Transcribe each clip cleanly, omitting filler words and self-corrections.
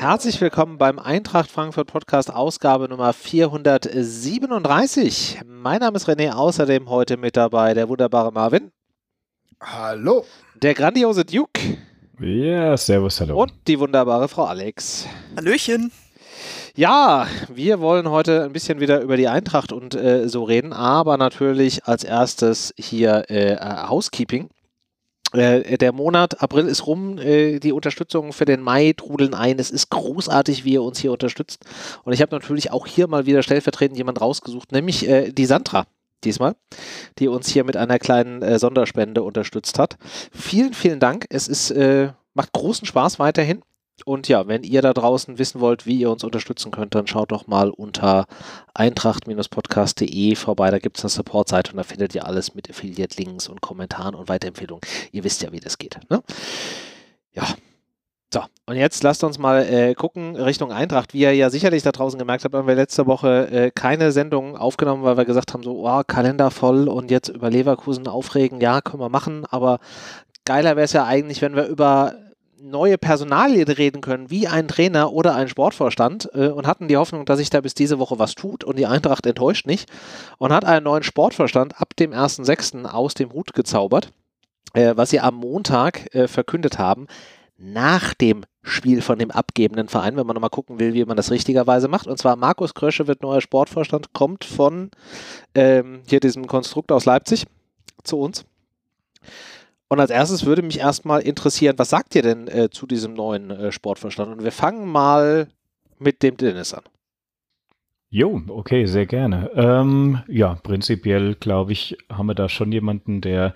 Herzlich willkommen beim Eintracht Frankfurt Podcast, Ausgabe Nummer 437. Mein Name ist René, außerdem heute mit dabei der wunderbare Marvin. Hallo. Der grandiose Duke. Ja, servus, hallo. Und die wunderbare Frau Alex. Hallöchen. Ja, wir wollen heute ein bisschen wieder über die Eintracht und so reden, aber natürlich als erstes hier Housekeeping. Der Monat April ist rum, die Unterstützung für den Mai trudeln ein. Es ist großartig, wie ihr uns hier unterstützt. Und ich habe natürlich auch hier mal wieder stellvertretend jemand rausgesucht, nämlich die Sandra diesmal, die uns hier mit einer kleinen Sonderspende unterstützt hat. Vielen, vielen Dank. Es ist, macht großen Spaß weiterhin. Und ja, wenn ihr da draußen wissen wollt, wie ihr uns unterstützen könnt, dann schaut doch mal unter eintracht-podcast.de vorbei. Da gibt es eine Support-Seite und da findet ihr alles mit Affiliate-Links und Kommentaren und Weiterempfehlungen. Ihr wisst ja, wie das geht, ne? Ja. So, und jetzt lasst uns mal gucken Richtung Eintracht. Wie ihr ja sicherlich da draußen gemerkt habt, haben wir letzte Woche keine Sendung aufgenommen, weil wir gesagt haben, so, oh, Kalender voll und jetzt über Leverkusen aufregen. Ja, können wir machen, aber geiler wäre es ja eigentlich, wenn wir über neue Personalien reden können, wie ein Trainer oder ein Sportvorstand und hatten die Hoffnung, dass sich da bis diese Woche was tut und die Eintracht enttäuscht nicht und hat einen neuen Sportvorstand ab dem 1.6. aus dem Hut gezaubert, was sie am Montag verkündet haben, nach dem Spiel von dem abgebenden Verein, wenn man nochmal gucken will, wie man das richtigerweise macht. Und zwar Markus Krösche wird neuer Sportvorstand, kommt von hier diesem Konstrukt aus Leipzig zu uns. Und als erstes würde mich erstmal interessieren, was sagt ihr denn zu diesem neuen Sportvorstand? Und wir fangen mal mit dem Dennis an. Jo, okay, sehr gerne. Ja, prinzipiell, glaube ich, haben wir da schon jemanden, der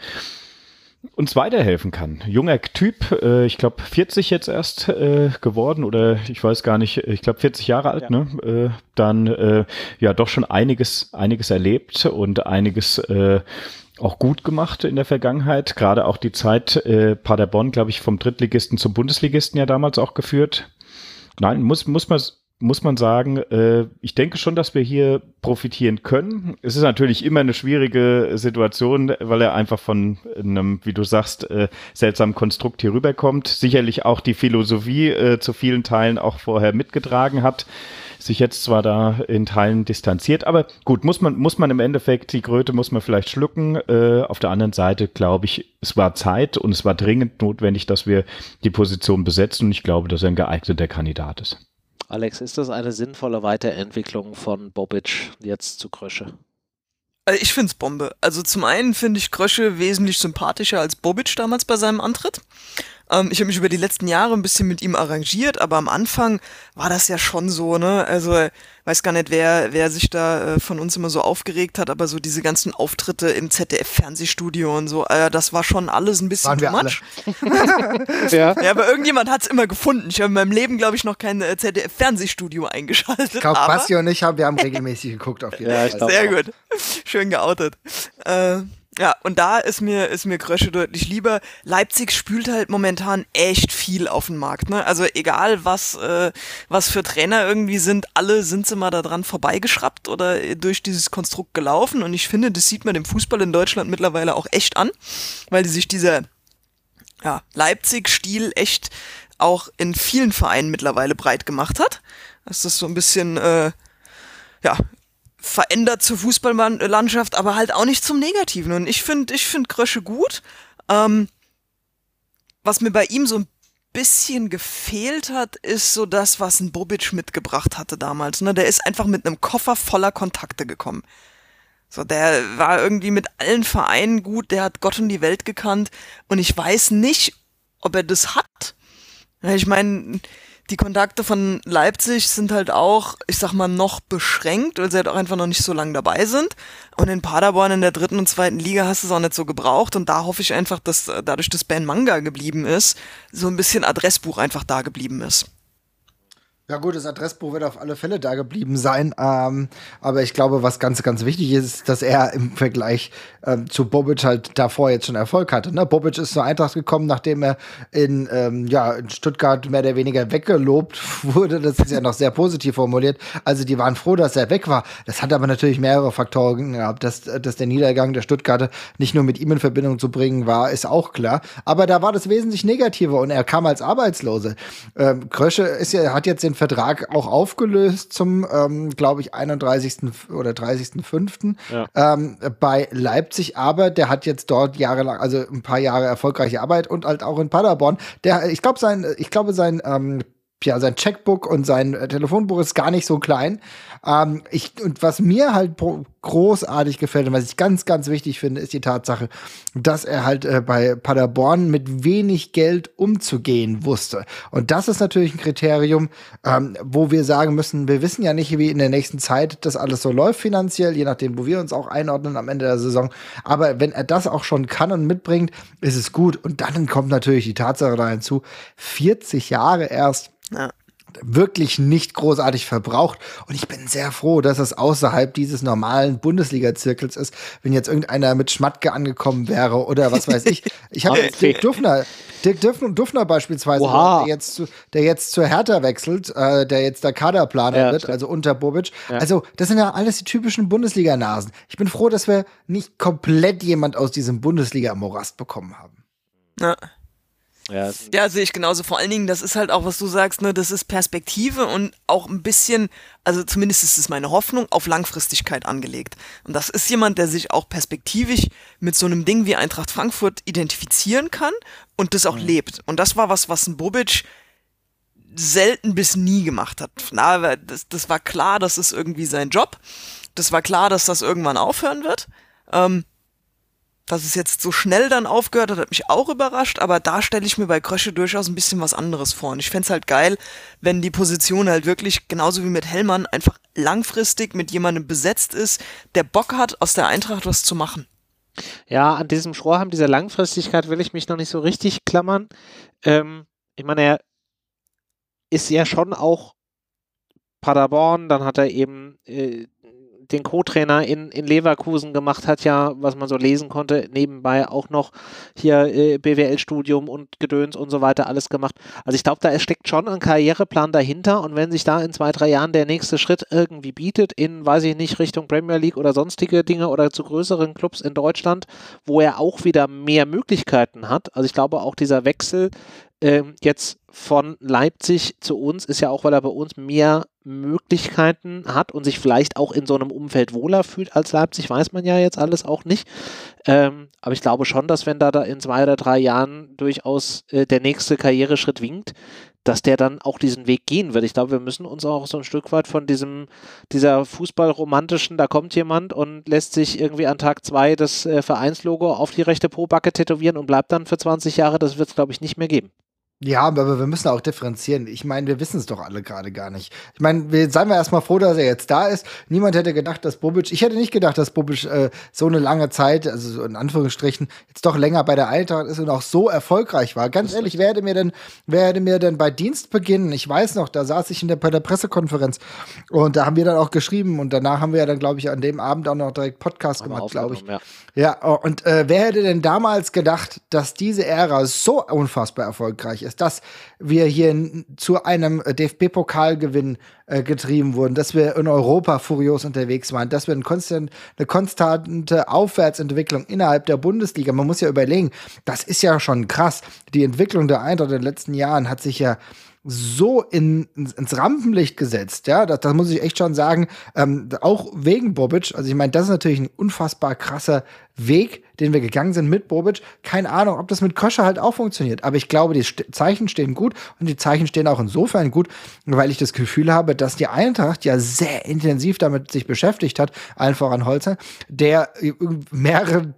uns weiterhelfen kann. Junger Typ, ich glaube 40 jetzt erst geworden oder ich weiß gar nicht, ich glaube 40 Jahre alt, ja. Ne? Dann ja doch schon einiges erlebt und einiges auch gut gemacht in der Vergangenheit. Gerade auch die Zeit Paderborn, glaube ich, vom Drittligisten zum Bundesligisten ja damals auch geführt. Nein, muss man sagen, ich denke schon, dass wir hier profitieren können. Es ist natürlich immer eine schwierige Situation, weil er einfach von einem, wie du sagst, seltsamen Konstrukt hier rüberkommt. Sicherlich auch die Philosophie zu vielen Teilen auch vorher mitgetragen hat. Sich jetzt zwar da in Teilen distanziert, aber gut, muss man im Endeffekt, die Kröte muss man vielleicht schlucken. Auf der anderen Seite glaube ich, es war Zeit und es war dringend notwendig, dass wir die Position besetzen und ich glaube, dass er ein geeigneter Kandidat ist. Alex, ist das eine sinnvolle Weiterentwicklung von Bobic jetzt zu Krösche? Ich finde es Bombe. Also zum einen finde ich Krösche wesentlich sympathischer als Bobic damals bei seinem Antritt. Ich habe mich über die letzten Jahre ein bisschen mit ihm arrangiert, aber am Anfang war das ja schon so, ne? Also weiß gar nicht, wer sich da von uns immer so aufgeregt hat, aber so diese ganzen Auftritte im ZDF-Fernsehstudio und so, das war schon alles ein bisschen too much. Ja, aber irgendjemand hat's immer gefunden. Ich habe in meinem Leben, glaube ich, noch kein ZDF-Fernsehstudio eingeschaltet. Ich glaube, Basti und ich haben regelmäßig geguckt auf jeden Fall. Sehr gut. Schön geoutet. Ja, und da ist mir Krösche deutlich lieber. Leipzig spült halt momentan echt viel auf den Markt, ne? Also egal, was für Trainer irgendwie sind, alle sind sie mal da dran vorbeigeschraubt oder durch dieses Konstrukt gelaufen. Und ich finde, das sieht man im Fußball in Deutschland mittlerweile auch echt an, weil die sich dieser Leipzig-Stil echt auch in vielen Vereinen mittlerweile breit gemacht hat. Dass das so ein bisschen, verändert zur Fußballlandschaft, aber halt auch nicht zum Negativen. Und ich find Krösche gut. Was mir bei ihm so ein bisschen gefehlt hat, ist so das, was ein Bobic mitgebracht hatte damals. Ne? Der ist einfach mit einem Koffer voller Kontakte gekommen. So, der war irgendwie mit allen Vereinen gut, der hat Gott und die Welt gekannt. Und ich weiß nicht, ob er das hat. Ich meine, die Kontakte von Leipzig sind halt auch, ich sag mal, noch beschränkt, weil sie halt auch einfach noch nicht so lange dabei sind. Und in Paderborn in der 3. und 2. Liga hast du es auch nicht so gebraucht. Und da hoffe ich einfach, dass dadurch, dass Ben Manga geblieben ist, so ein bisschen Adressbuch einfach da geblieben ist. Ja gut, das Adressbuch wird auf alle Fälle da geblieben sein, aber ich glaube, was ganz, ganz wichtig ist, dass er im Vergleich zu Bobic halt davor jetzt schon Erfolg hatte. Ne? Bobic ist zur Eintracht gekommen, nachdem er in Stuttgart mehr oder weniger weggelobt wurde. Das ist ja noch sehr positiv formuliert. Also die waren froh, dass er weg war. Das hat aber natürlich mehrere Faktoren gehabt. Dass der Niedergang der Stuttgarter nicht nur mit ihm in Verbindung zu bringen war, ist auch klar. Aber da war das wesentlich negativer und er kam als Arbeitslose. Krösche hat jetzt den Vertrag auch aufgelöst zum, glaube ich, 31. oder 30.05. Ja. Bei Leipzig, aber der hat jetzt dort jahrelang, also ein paar Jahre erfolgreiche Arbeit und halt auch in Paderborn. Ich glaube, sein Checkbook und sein Telefonbuch ist gar nicht so klein. Und was mir halt großartig gefällt und was ich ganz, ganz wichtig finde, ist die Tatsache, dass er halt bei Paderborn mit wenig Geld umzugehen wusste. Und das ist natürlich ein Kriterium, wo wir sagen müssen, wir wissen ja nicht, wie in der nächsten Zeit das alles so läuft finanziell, je nachdem, wo wir uns auch einordnen am Ende der Saison. Aber wenn er das auch schon kann und mitbringt, ist es gut. Und dann kommt natürlich die Tatsache da hinzu, 40 Jahre erst, ja, wirklich nicht großartig verbraucht. Und ich bin sehr froh, dass es außerhalb dieses normalen Bundesliga-Zirkels ist. Wenn jetzt irgendeiner mit Schmatke angekommen wäre oder was weiß ich. Ich habe jetzt Dirk Dufner beispielsweise, der jetzt zur Hertha wechselt, der jetzt der Kaderplaner wird, also unter Bobic. Ja. Also das sind ja alles die typischen Bundesliga-Nasen. Ich bin froh, dass wir nicht komplett jemand aus diesem Bundesliga-Morast bekommen haben. Ja. Ja, sehe ich genauso. Vor allen Dingen, das ist halt auch, was du sagst, ne, das ist Perspektive und auch ein bisschen, also zumindest ist es meine Hoffnung, auf Langfristigkeit angelegt. Und das ist jemand, der sich auch perspektivisch mit so einem Ding wie Eintracht Frankfurt identifizieren kann und das auch lebt. Und das war was ein Bobic selten bis nie gemacht hat. Na, das war klar, das ist irgendwie sein Job. Das war klar, dass das irgendwann aufhören wird. Dass es jetzt so schnell dann aufgehört hat mich auch überrascht, aber da stelle ich mir bei Krösche durchaus ein bisschen was anderes vor. Und ich fände es halt geil, wenn die Position halt wirklich, genauso wie mit Hellmann, einfach langfristig mit jemandem besetzt ist, der Bock hat, aus der Eintracht was zu machen. Ja, an diesem Strohhalm, dieser Langfristigkeit will ich mich noch nicht so richtig klammern. Ich meine, er ist ja schon auch Paderborn, dann hat er eben den Co-Trainer in Leverkusen gemacht, hat ja, was man so lesen konnte, nebenbei auch noch hier BWL-Studium und Gedöns und so weiter alles gemacht. Also ich glaube, da steckt schon ein Karriereplan dahinter und wenn sich da in 2-3 Jahren der nächste Schritt irgendwie bietet, in, weiß ich nicht, Richtung Premier League oder sonstige Dinge oder zu größeren Clubs in Deutschland, wo er auch wieder mehr Möglichkeiten hat. Also ich glaube auch dieser Wechsel jetzt von Leipzig zu uns ist ja auch, weil er bei uns mehr Möglichkeiten hat und sich vielleicht auch in so einem Umfeld wohler fühlt als Leipzig, weiß man ja jetzt alles auch nicht. Aber ich glaube schon, dass wenn da in 2 oder 3 Jahren durchaus der nächste Karriereschritt winkt, dass der dann auch diesen Weg gehen wird. Ich glaube, wir müssen uns auch so ein Stück weit von dieser Fußballromantischen, da kommt jemand und lässt sich irgendwie an Tag 2 das Vereinslogo auf die rechte Po-Backe tätowieren und bleibt dann für 20 Jahre, das wird es, glaube ich, nicht mehr geben. Ja, aber wir müssen auch differenzieren. Ich meine, wir wissen es doch alle gerade gar nicht. Ich meine, seien wir erstmal froh, dass er jetzt da ist. Niemand hätte gedacht, dass Bobic, ich hätte nicht gedacht, dass Bobic so eine lange Zeit, also so in Anführungsstrichen, jetzt doch länger bei der Eintracht ist und auch so erfolgreich war. Ganz ehrlich, wer hätte mir denn bei Dienstbeginn, ich weiß noch, da saß ich bei der Pressekonferenz und da haben wir dann auch geschrieben und danach haben wir ja dann, glaube ich, an dem Abend auch noch direkt Podcast gemacht, glaube ich. Ja, und wer hätte denn damals gedacht, dass diese Ära so unfassbar erfolgreich ist, dass wir hier zu einem DFB-Pokalgewinn getrieben wurden, dass wir in Europa furios unterwegs waren, dass wir eine konstante Aufwärtsentwicklung innerhalb der Bundesliga, man muss ja überlegen, das ist ja schon krass. Die Entwicklung der Eintracht in den letzten Jahren hat sich ja so ins Rampenlicht gesetzt, ja, das muss ich echt schon sagen, auch wegen Bobic, also ich meine, das ist natürlich ein unfassbar krasser Weg, den wir gegangen sind mit Bobic. Keine Ahnung, ob das mit Krösche halt auch funktioniert, aber ich glaube, die Zeichen stehen gut und die Zeichen stehen auch insofern gut, weil ich das Gefühl habe, dass die Eintracht ja sehr intensiv damit sich beschäftigt hat, allen voran Holzer, der mehrere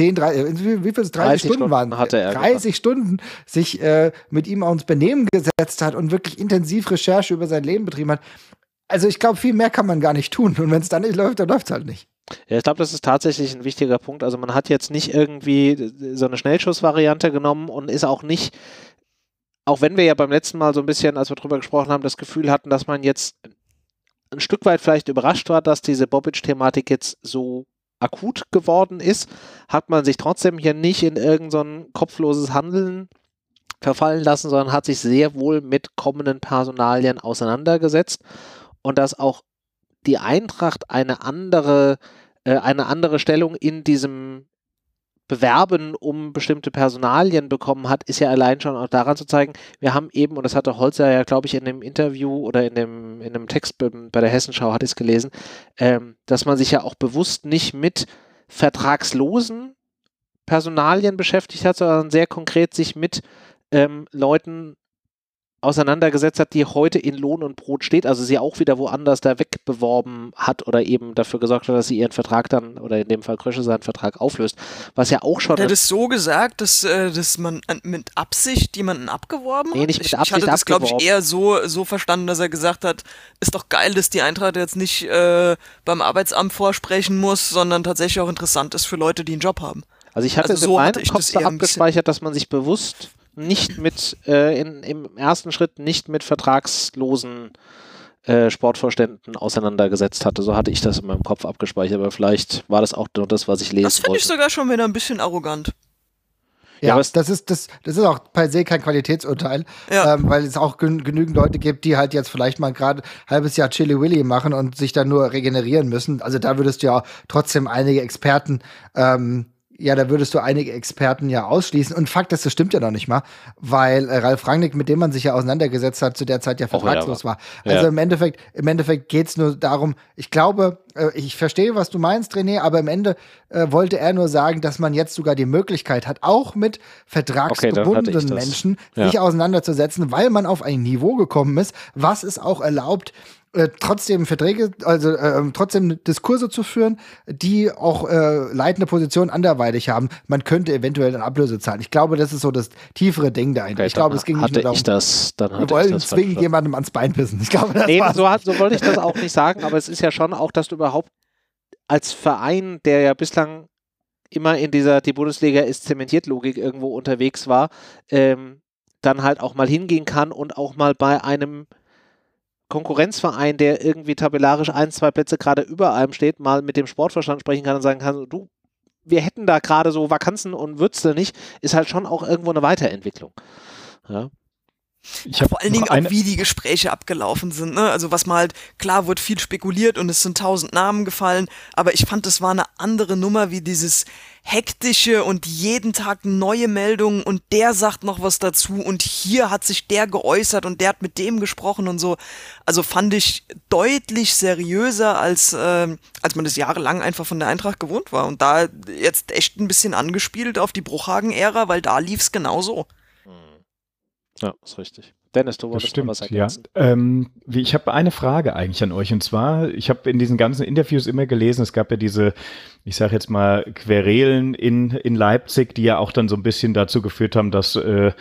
30 Stunden waren, hatte er 30 Stunden sich mit ihm ins Benehmen gesetzt hat und wirklich intensiv Recherche über sein Leben betrieben hat. Also ich glaube, viel mehr kann man gar nicht tun und wenn es dann nicht läuft, dann läuft es halt nicht. Ja, ich glaube, das ist tatsächlich ein wichtiger Punkt. Also man hat jetzt nicht irgendwie so eine Schnellschussvariante genommen und ist auch nicht auch wenn wir ja beim letzten Mal so ein bisschen, als wir drüber gesprochen haben, das Gefühl hatten, dass man jetzt ein Stück weit vielleicht überrascht war, dass diese Bobic-Thematik jetzt so akut geworden ist, hat man sich trotzdem hier nicht in irgend so ein kopfloses Handeln verfallen lassen, sondern hat sich sehr wohl mit kommenden Personalien auseinandergesetzt und dass auch die Eintracht eine andere Stellung in diesem Bewerben um bestimmte Personalien bekommen hat, ist ja allein schon auch daran zu zeigen, wir haben eben, und das hatte Holzer ja, glaube ich, in dem Interview oder in dem Text bei der Hessenschau, hatte ich es gelesen, dass man sich ja auch bewusst nicht mit vertragslosen Personalien beschäftigt hat, sondern sehr konkret sich mit Leuten auseinandergesetzt hat, die heute in Lohn und Brot steht, also sie auch wieder woanders da wegbeworben hat oder eben dafür gesorgt hat, dass sie ihren Vertrag dann, oder in dem Fall Krösche seinen Vertrag auflöst, was ja auch schon... Hat er das so gesagt, dass man mit Absicht jemanden abgeworben hat? Nee, nicht mit Absicht ich hatte das, glaube ich, abgeworben. eher so verstanden, dass er gesagt hat, ist doch geil, dass die Eintracht jetzt nicht beim Arbeitsamt vorsprechen muss, sondern tatsächlich auch interessant ist für Leute, die einen Job haben. Also ich hatte Also in so meinem hatte ich Kopf das so eher ein abgespeichert, dass man sich bewusst nicht mit, im ersten Schritt nicht mit vertragslosen Sportvorständen auseinandergesetzt hatte. So hatte ich das in meinem Kopf abgespeichert, aber vielleicht war das auch nur das, was ich lesen Das finde wollte. ich sogar schon wieder ein bisschen arrogant. Ja, aber das ist auch per se kein Qualitätsurteil, Ja. weil es auch genügend Leute gibt, die halt jetzt vielleicht mal gerade ein halbes Jahr Chili Willy machen und sich dann nur regenerieren müssen. Also da würdest du ja trotzdem einige Experten ja ausschließen. Und Fakt ist, das stimmt ja noch nicht mal, weil Ralf Rangnick, mit dem man sich ja auseinandergesetzt hat, zu der Zeit ja vertragslos war. Also im Endeffekt geht's nur darum, ich glaube, ich verstehe, was du meinst, René, aber im Ende wollte er nur sagen, dass man jetzt sogar die Möglichkeit hat, auch mit vertragsgebundenen Menschen sich auseinanderzusetzen, weil man auf ein Niveau gekommen ist, was es auch erlaubt, trotzdem trotzdem Diskurse zu führen, die auch leitende Positionen anderweitig haben. Man könnte eventuell eine Ablöse zahlen. Ich glaube, das ist so das tiefere Ding dahinter. Okay, ich glaube, es ging nicht nur darum, wir wollen zwingend jemandem ans Bein pissen. Ich glaube, so wollte ich das auch nicht sagen, aber es ist ja schon auch, dass du überhaupt als Verein, der ja bislang immer in dieser, die Bundesliga ist zementiert Logik irgendwo unterwegs war, dann halt auch mal hingehen kann und auch mal bei einem Konkurrenzverein, der irgendwie tabellarisch 1, 2 Plätze gerade über einem steht, mal mit dem Sportvorstand sprechen kann und sagen kann, du, wir hätten da gerade so Vakanzen und Würze nicht, ist halt schon auch irgendwo eine Weiterentwicklung. Ja. Vor allen Dingen auch, wie die Gespräche abgelaufen sind. Ne? Also was man halt, klar wird viel spekuliert und es sind 1000 Namen gefallen, aber ich fand, das war eine andere Nummer wie dieses hektische und jeden Tag neue Meldungen und der sagt noch was dazu und hier hat sich der geäußert und der hat mit dem gesprochen und so. Also fand ich deutlich seriöser, als man das jahrelang einfach von der Eintracht gewohnt war. Und da jetzt echt ein bisschen angespielt auf die Bruchhagen-Ära, weil da lief's genauso. Ja, ist richtig. Dennis, du wolltest noch was ergänzen. Ja. Ich habe eine Frage eigentlich an euch, und zwar, ich habe in diesen ganzen Interviews immer gelesen, es gab ja diese, ich sage jetzt mal, Querelen in Leipzig, die ja auch dann so ein bisschen dazu geführt haben, dass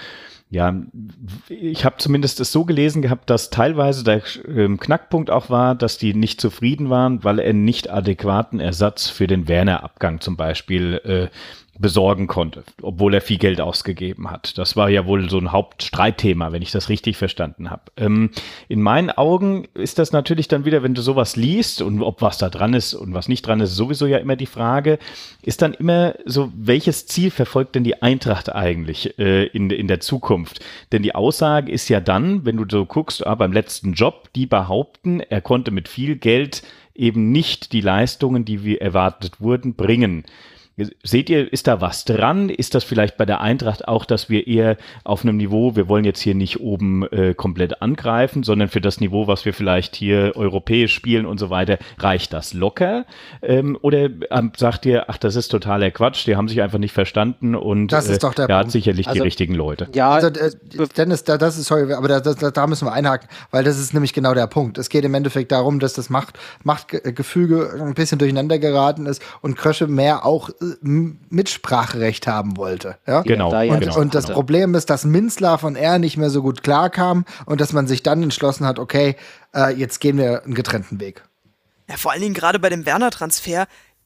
ich habe zumindest es so gelesen gehabt, dass teilweise der Knackpunkt auch war, dass die nicht zufrieden waren, weil er nicht adäquaten Ersatz für den Werner-Abgang zum Beispiel besorgen konnte, obwohl er viel Geld ausgegeben hat. Das war ja wohl so ein Hauptstreitthema, wenn ich das richtig verstanden habe. In meinen Augen ist das natürlich dann wieder, wenn du sowas liest und ob was da dran ist und was nicht dran ist, sowieso ja immer die Frage, ist dann immer so, welches Ziel verfolgt denn die Eintracht eigentlich in der Zukunft? Denn die Aussage ist ja dann, wenn du so guckst, beim letzten Job, die behaupten, er konnte mit viel Geld eben nicht die Leistungen, die wir erwartet wurden, bringen. Seht ihr, ist da was dran? Ist das vielleicht bei der Eintracht auch, dass wir eher auf einem Niveau, wir wollen jetzt hier nicht oben komplett angreifen, sondern für das Niveau, was wir vielleicht hier europäisch spielen und so weiter, reicht das locker? Oder sagt ihr, ach, das ist totaler Quatsch, die haben sich einfach nicht verstanden und das ist doch der er hat sicherlich die richtigen Leute. Ja, also, Dennis, das ist, sorry, aber da müssen wir einhaken, weil das ist nämlich genau der Punkt. Es geht im Endeffekt darum, dass das Machtgefüge ein bisschen durcheinander geraten ist und Krösche mehr auch Mitspracherecht haben wollte. Ja? Genau. Und das Problem ist, dass Minzlaff und er nicht mehr so gut klarkamen und dass man sich dann entschlossen hat, okay, jetzt gehen wir einen getrennten Weg. Ja, vor allen Dingen gerade bei dem Werner-Transfer,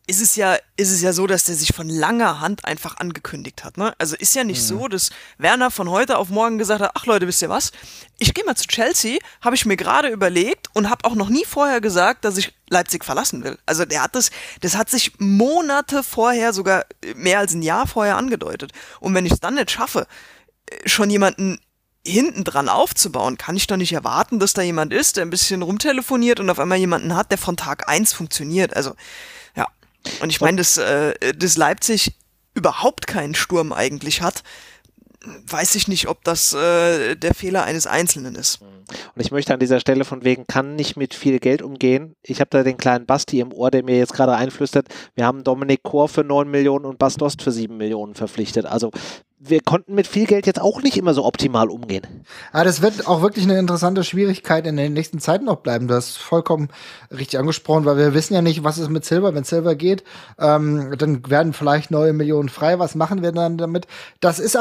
ist es ja so, dass der sich von langer Hand einfach angekündigt hat. Ne? Also ist ja nicht so, dass Werner von heute auf morgen gesagt hat, ach Leute, wisst ihr was? Ich gehe mal zu Chelsea, habe ich mir gerade überlegt und habe auch noch nie vorher gesagt, dass ich Leipzig verlassen will. Also das hat sich Monate vorher, sogar mehr als ein Jahr vorher angedeutet. Und wenn ich es dann nicht schaffe, schon jemanden hinten dran aufzubauen, kann ich doch nicht erwarten, dass da jemand ist, der ein bisschen rumtelefoniert und auf einmal jemanden hat, der von Tag 1 funktioniert. Also, ja. Und ich meine, dass Leipzig überhaupt keinen Sturm eigentlich hat, weiß ich nicht, ob das der Fehler eines Einzelnen ist. Und ich möchte an dieser Stelle von wegen, kann nicht mit viel Geld umgehen. Ich habe da den kleinen Basti im Ohr, der mir jetzt gerade einflüstert, wir haben Dominik Kor für 9 Millionen und Bas Dost für 7 Millionen verpflichtet. Also wir konnten mit viel Geld jetzt auch nicht immer so optimal umgehen. Aber das wird auch wirklich eine interessante Schwierigkeit in den nächsten Zeiten noch bleiben. Du hast vollkommen richtig angesprochen, weil wir wissen ja nicht, was ist mit Silva. Wenn Silva geht, dann werden vielleicht neue Millionen frei. Was machen wir dann damit? Das ist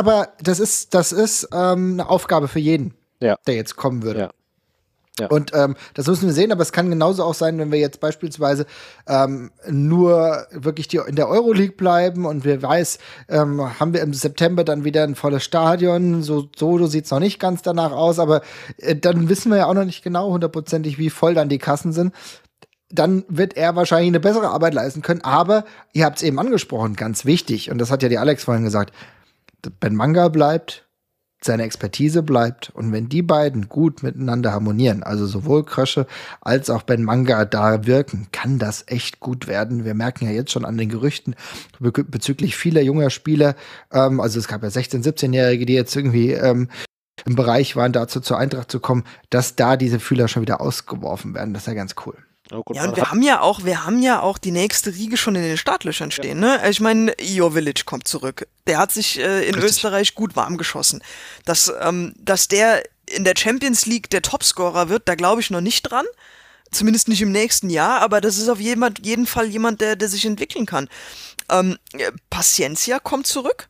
eine Aufgabe für jeden, der jetzt kommen würde. Ja. Ja. Und das müssen wir sehen, aber es kann genauso auch sein, wenn wir jetzt beispielsweise nur wirklich in der Euroleague bleiben und wir haben wir im September dann wieder ein volles Stadion, so sieht es noch nicht ganz danach aus, aber dann wissen wir ja auch noch nicht genau hundertprozentig, wie voll dann die Kassen sind. Dann wird er wahrscheinlich eine bessere Arbeit leisten können, aber ihr habt es eben angesprochen, ganz wichtig, und das hat ja die Alex vorhin gesagt, Ben Manga bleibt, seine Expertise bleibt, und wenn die beiden gut miteinander harmonieren, also sowohl Krösche als auch Ben Manga da wirken, kann das echt gut werden. Wir merken ja jetzt schon an den Gerüchten bezüglich vieler junger Spieler, also es gab ja 16-, 17-Jährige, die jetzt irgendwie im Bereich waren, dazu zur Eintracht zu kommen, dass da diese Fühler schon wieder ausgeworfen werden. Das ist ja ganz cool. Oh, gut, ja, und wir haben ja auch die nächste Riege schon in den Startlöchern stehen, ne? Ich meine, Jovic kommt zurück. Der hat sich in Österreich gut warm geschossen. Dass der in der Champions League der Topscorer wird, da glaube ich noch nicht dran. Zumindest nicht im nächsten Jahr, aber das ist auf jeden Fall jemand, der sich entwickeln kann. Paciencia kommt zurück,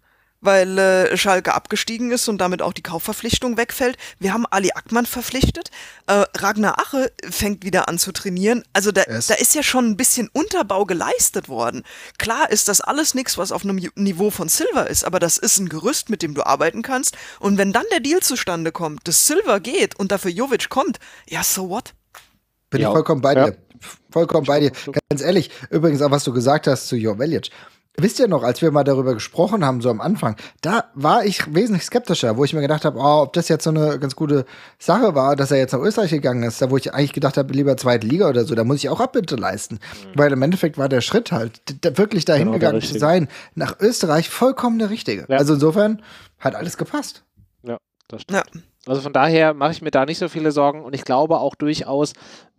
weil Schalke abgestiegen ist und damit auch die Kaufverpflichtung wegfällt. Wir haben Ali Akman verpflichtet. Ragnar Ache fängt wieder an zu trainieren. Also da ist ja schon ein bisschen Unterbau geleistet worden. Klar ist das alles nichts, was auf einem Niveau von Silva ist, aber das ist ein Gerüst, mit dem du arbeiten kannst. Und wenn dann der Deal zustande kommt, dass Silva geht und dafür Jovic kommt, ja, so what? Bin ich vollkommen bei dir. Vollkommen bei dir. Ganz ehrlich, übrigens auch, was du gesagt hast zu Jovic. Wisst ihr noch, als wir mal darüber gesprochen haben, so am Anfang, da war ich wesentlich skeptischer, wo ich mir gedacht habe, ob das jetzt so eine ganz gute Sache war, dass er jetzt nach Österreich gegangen ist, da wo ich eigentlich gedacht habe, lieber zweite Liga oder so, da muss ich auch Abbitte leisten. Weil im Endeffekt war der Schritt halt, wirklich dahin gegangen zu sein, nach Österreich vollkommen der richtige. Ja. Also insofern hat alles gepasst. Ja, das stimmt. Ja. Also von daher mache ich mir da nicht so viele Sorgen und ich glaube auch durchaus,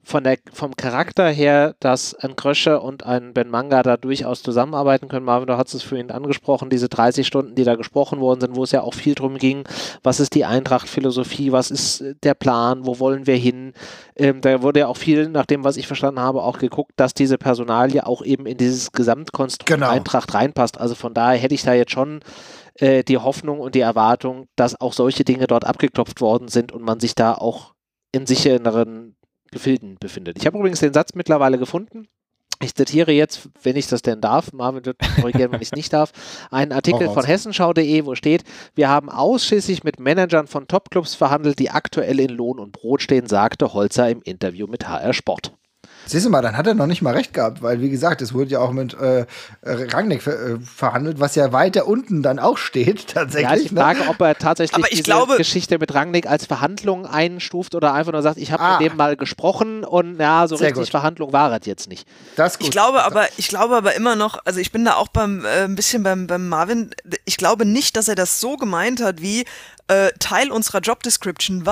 vom Charakter her, dass ein Krösche und ein Ben Manga da durchaus zusammenarbeiten können. Marvin, du hast es für ihn angesprochen, diese 30 Stunden, die da gesprochen worden sind, wo es ja auch viel drum ging, was ist die Eintracht-Philosophie, was ist der Plan, wo wollen wir hin? Da wurde ja auch viel, nach dem, was ich verstanden habe, auch geguckt, dass diese Personalie auch eben in dieses Gesamtkonstrukt Eintracht reinpasst. Also von daher hätte ich da jetzt schon die Hoffnung und die Erwartung, dass auch solche Dinge dort abgeklopft worden sind und man sich da auch in sicheren Gefilden befindet. Ich habe übrigens den Satz mittlerweile gefunden. Ich zitiere jetzt, wenn ich das denn darf, Marvin wird korrigieren, wenn ich es nicht darf, einen Artikel von hessenschau.de, wo steht, wir haben ausschließlich mit Managern von Topclubs verhandelt, die aktuell in Lohn und Brot stehen, sagte Holzer im Interview mit HR Sport. Siehst du mal, dann hat er noch nicht mal recht gehabt, weil, wie gesagt, es wurde ja auch mit Rangnick verhandelt, was ja weiter unten dann auch steht, tatsächlich. Ja, ich frage, ob er tatsächlich diese Geschichte mit Rangnick als Verhandlung einstuft oder einfach nur sagt, ich habe mit dem mal gesprochen und ja, so richtig Verhandlung war es jetzt nicht. Das ist gut. Ich glaube aber immer noch, also ich bin da auch ein bisschen beim Marvin, ich glaube nicht, dass er das so gemeint hat, wie Teil unserer Job Description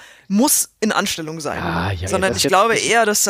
muss in Anstellung sein. Sondern ich glaube eher, dass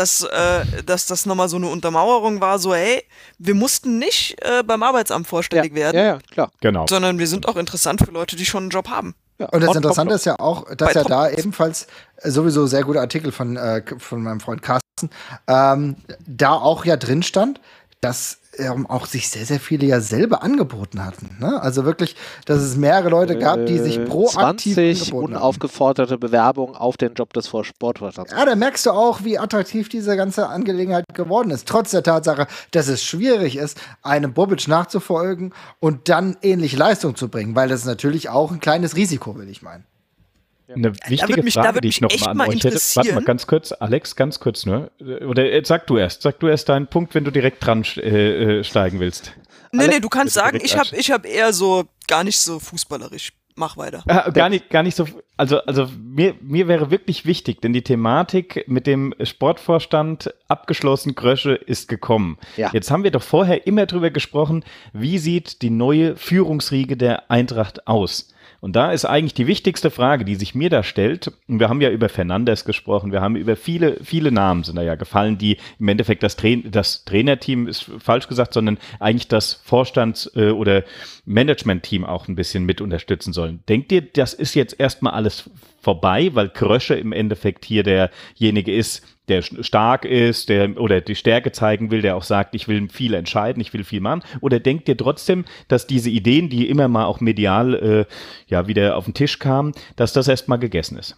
das nochmal so eine Untermauerung war, so hey, wir mussten nicht beim Arbeitsamt vorstellig werden. Ja, klar. Genau. Sondern wir sind auch interessant für Leute, die schon einen Job haben. Ja, und das Interessante ist ja auch, dass ja da ebenfalls sowieso sehr guter Artikel von meinem Freund Carsten, da auch ja drin stand, dass auch sich sehr, sehr viele ja selber angeboten hatten. Ne? Also wirklich, dass es mehrere Leute gab, die sich proaktiv 20 unaufgeforderte Bewerbungen auf den Job des Sportvorstands. Ja, da merkst du auch, wie attraktiv diese ganze Angelegenheit geworden ist. Trotz der Tatsache, dass es schwierig ist, einem Bobic nachzufolgen und dann ähnlich Leistung zu bringen, weil das ist natürlich auch ein kleines Risiko, will ich meinen. Eine wichtige Frage, die ich noch mal an euch hätte. Warte mal, ganz kurz, Alex, ganz kurz, ne? Oder sag du erst deinen Punkt, wenn du direkt dran steigen willst. Nee, du kannst sagen, ich hab eher so, gar nicht so fußballerisch. Mach weiter. Gar nicht so, also mir wäre wirklich wichtig, denn die Thematik mit dem Sportvorstand abgeschlossen, Krösche ist gekommen. Ja. Jetzt haben wir doch vorher immer drüber gesprochen, wie sieht die neue Führungsriege der Eintracht aus? Und da ist eigentlich die wichtigste Frage, die sich mir da stellt, und wir haben ja über Fernandes gesprochen, wir haben über viele Namen sind da ja gefallen, die im Endeffekt das Trainerteam ist falsch gesagt, sondern eigentlich das Vorstands- oder Management-Team auch ein bisschen mit unterstützen sollen. Denkt ihr, das ist jetzt erstmal alles vorbei, weil Krösche im Endeffekt hier derjenige ist, der stark ist, oder die Stärke zeigen will, der auch sagt, ich will viel entscheiden, ich will viel machen? Oder denkt ihr trotzdem, dass diese Ideen, die immer mal auch medial wieder auf den Tisch kamen, dass das erstmal gegessen ist?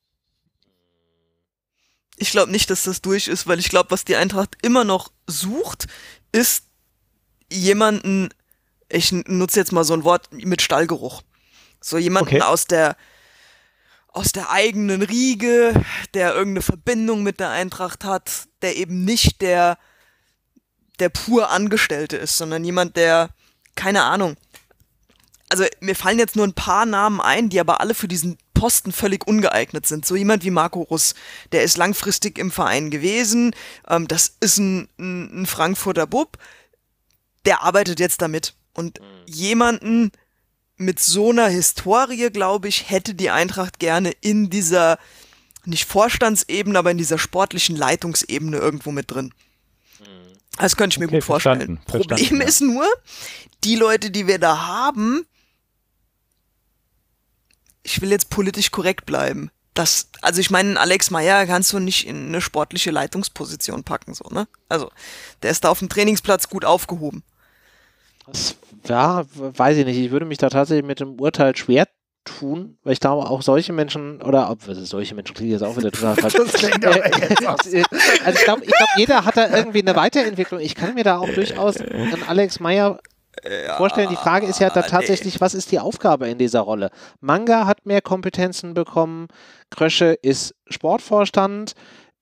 Ich glaube nicht, dass das durch ist, weil ich glaube, was die Eintracht immer noch sucht, ist jemanden, ich nutze jetzt mal so ein Wort mit Stallgeruch. So jemanden aus der eigenen Riege, der irgendeine Verbindung mit der Eintracht hat, der eben nicht der pur Angestellte ist, sondern jemand, der, keine Ahnung, also mir fallen jetzt nur ein paar Namen ein, die aber alle für diesen Posten völlig ungeeignet sind. So jemand wie Marco Russ, der ist langfristig im Verein gewesen, das ist ein Frankfurter Bub, der arbeitet jetzt damit. Und jemanden mit so einer Historie, glaube ich, hätte die Eintracht gerne in dieser, nicht Vorstandsebene, aber in dieser sportlichen Leitungsebene irgendwo mit drin. Das könnte ich mir gut vorstellen. Problem ist nur, die Leute, die wir da haben, ich will jetzt politisch korrekt bleiben. Also ich meine, Alex Meyer kannst du nicht in eine sportliche Leitungsposition packen, so, ne? Also, der ist da auf dem Trainingsplatz gut aufgehoben. Ja, weiß ich nicht. Ich würde mich da tatsächlich mit dem Urteil schwer tun, weil ich glaube, auch solche Menschen, solche Menschen kriegen jetzt auch wieder total falsch. Also ich glaube, jeder hat da irgendwie eine Weiterentwicklung. Ich kann mir da auch durchaus einen Alex Meyer vorstellen. Die Frage ist ja da tatsächlich, was ist die Aufgabe in dieser Rolle? Manga hat mehr Kompetenzen bekommen, Krösche ist Sportvorstand,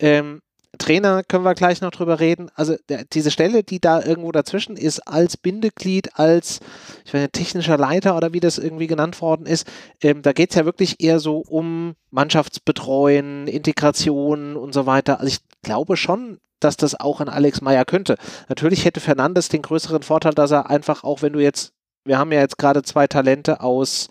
Trainer können wir gleich noch drüber reden. Also diese Stelle, die da irgendwo dazwischen ist, als Bindeglied, als technischer Leiter oder wie das irgendwie genannt worden ist, da geht es ja wirklich eher so um Mannschaftsbetreuen, Integration und so weiter. Also ich glaube schon, dass das auch ein Alex Meyer könnte. Natürlich hätte Fernandes den größeren Vorteil, dass er einfach auch, wir haben ja jetzt gerade 2 Talente aus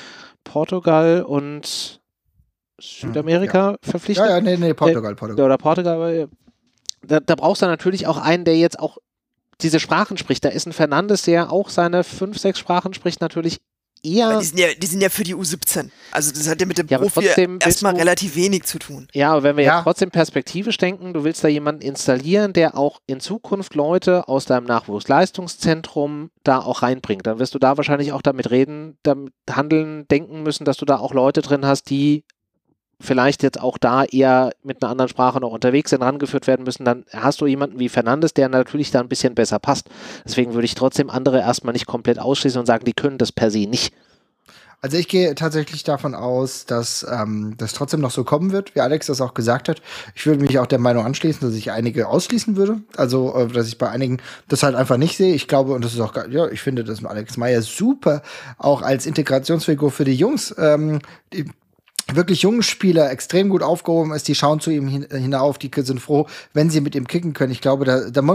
Portugal und Südamerika verpflichtet. Portugal. Oder Portugal. Da brauchst du natürlich auch einen, der jetzt auch diese Sprachen spricht. Da ist ein Fernandes, der auch seine 5, 6 Sprachen spricht, natürlich eher. Die sind ja für die U17. Also das hat ja mit dem Profi erstmal relativ wenig zu tun. Ja, aber wenn wir jetzt trotzdem perspektivisch denken, du willst da jemanden installieren, der auch in Zukunft Leute aus deinem Nachwuchsleistungszentrum da auch reinbringt, dann wirst du da wahrscheinlich auch damit handeln, denken müssen, dass du da auch Leute drin hast, die vielleicht jetzt auch da eher mit einer anderen Sprache noch unterwegs sind, rangeführt werden müssen, dann hast du jemanden wie Fernandes, der natürlich da ein bisschen besser passt. Deswegen würde ich trotzdem andere erstmal nicht komplett ausschließen und sagen, die können das per se nicht. Also ich gehe tatsächlich davon aus, dass das trotzdem noch so kommen wird, wie Alex das auch gesagt hat. Ich würde mich auch der Meinung anschließen, dass ich einige ausschließen würde. Also, dass ich bei einigen das halt einfach nicht sehe. Ich glaube, und das ist auch, ich finde, dass Alex Meyer super auch als Integrationsfigur für die Jungs, die wirklich jungen Spieler extrem gut aufgehoben ist, die schauen zu ihm hinauf, die sind froh, wenn sie mit ihm kicken können. Ich glaube,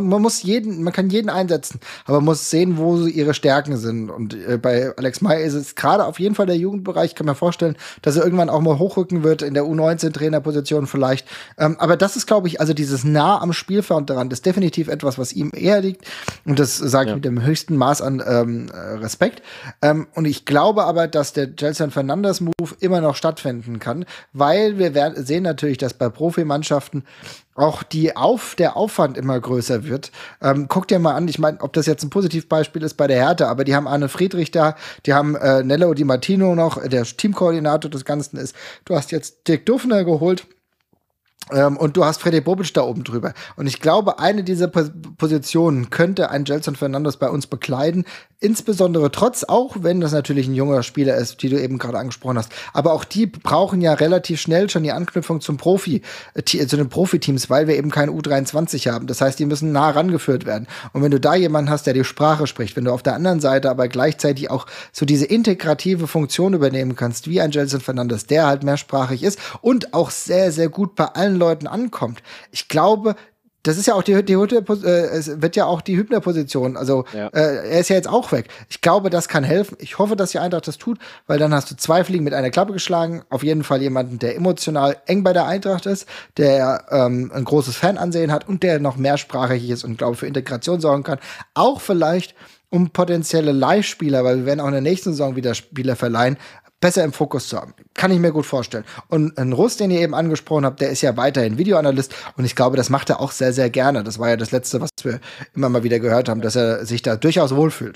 man kann jeden einsetzen, aber man muss sehen, wo ihre Stärken sind. Und bei Alex Meyer ist es gerade auf jeden Fall der Jugendbereich. Ich kann mir vorstellen, dass er irgendwann auch mal hochrücken wird in der U19-Trainerposition vielleicht. Aber das ist, glaube ich, also dieses nah am Spielfeld dran, das ist definitiv etwas, was ihm eher liegt. Und das sage ich mit dem höchsten Maß an Respekt. Und ich glaube aber, dass der Gelson Fernandes-Move immer noch stattfinden stattfinden kann, weil wir sehen natürlich, dass bei Profimannschaften auch der Aufwand immer größer wird. Guck dir mal an, ich meine, ob das jetzt ein Positivbeispiel ist bei der Hertha, aber die haben Arne Friedrich da, die haben Nello Di Martino noch, der Teamkoordinator des Ganzen ist. Du hast jetzt Dirk Dufner geholt. Und du hast Freddy Bobic da oben drüber. Und ich glaube, eine dieser Positionen könnte ein Gelson Fernandes bei uns bekleiden. Insbesondere auch wenn das natürlich ein junger Spieler ist, die du eben gerade angesprochen hast. Aber auch die brauchen ja relativ schnell schon die Anknüpfung zu den Profiteams, weil wir eben keine U23 haben. Das heißt, die müssen nah rangeführt werden. Und wenn du da jemanden hast, der die Sprache spricht, wenn du auf der anderen Seite aber gleichzeitig auch so diese integrative Funktion übernehmen kannst, wie ein Gelson Fernandes, der halt mehrsprachig ist und auch sehr, sehr gut bei allen Leuten ankommt. Ich glaube, das ist ja auch es wird ja auch die Hübner-Position. Also er ist ja jetzt auch weg. Ich glaube, das kann helfen. Ich hoffe, dass die Eintracht das tut, weil dann hast du 2 Fliegen mit einer Klappe geschlagen. Auf jeden Fall jemanden, der emotional eng bei der Eintracht ist, der ein großes Fanansehen hat und der noch mehrsprachig ist und, glaube ich, für Integration sorgen kann. Auch vielleicht um potenzielle Leihspieler, weil wir werden auch in der nächsten Saison wieder Spieler verleihen, besser im Fokus zu haben. Kann ich mir gut vorstellen. Und ein Russ, den ihr eben angesprochen habt, der ist ja weiterhin Videoanalyst und ich glaube, das macht er auch sehr, sehr gerne. Das war ja das Letzte, was wir immer mal wieder gehört haben, dass er sich da durchaus wohlfühlt.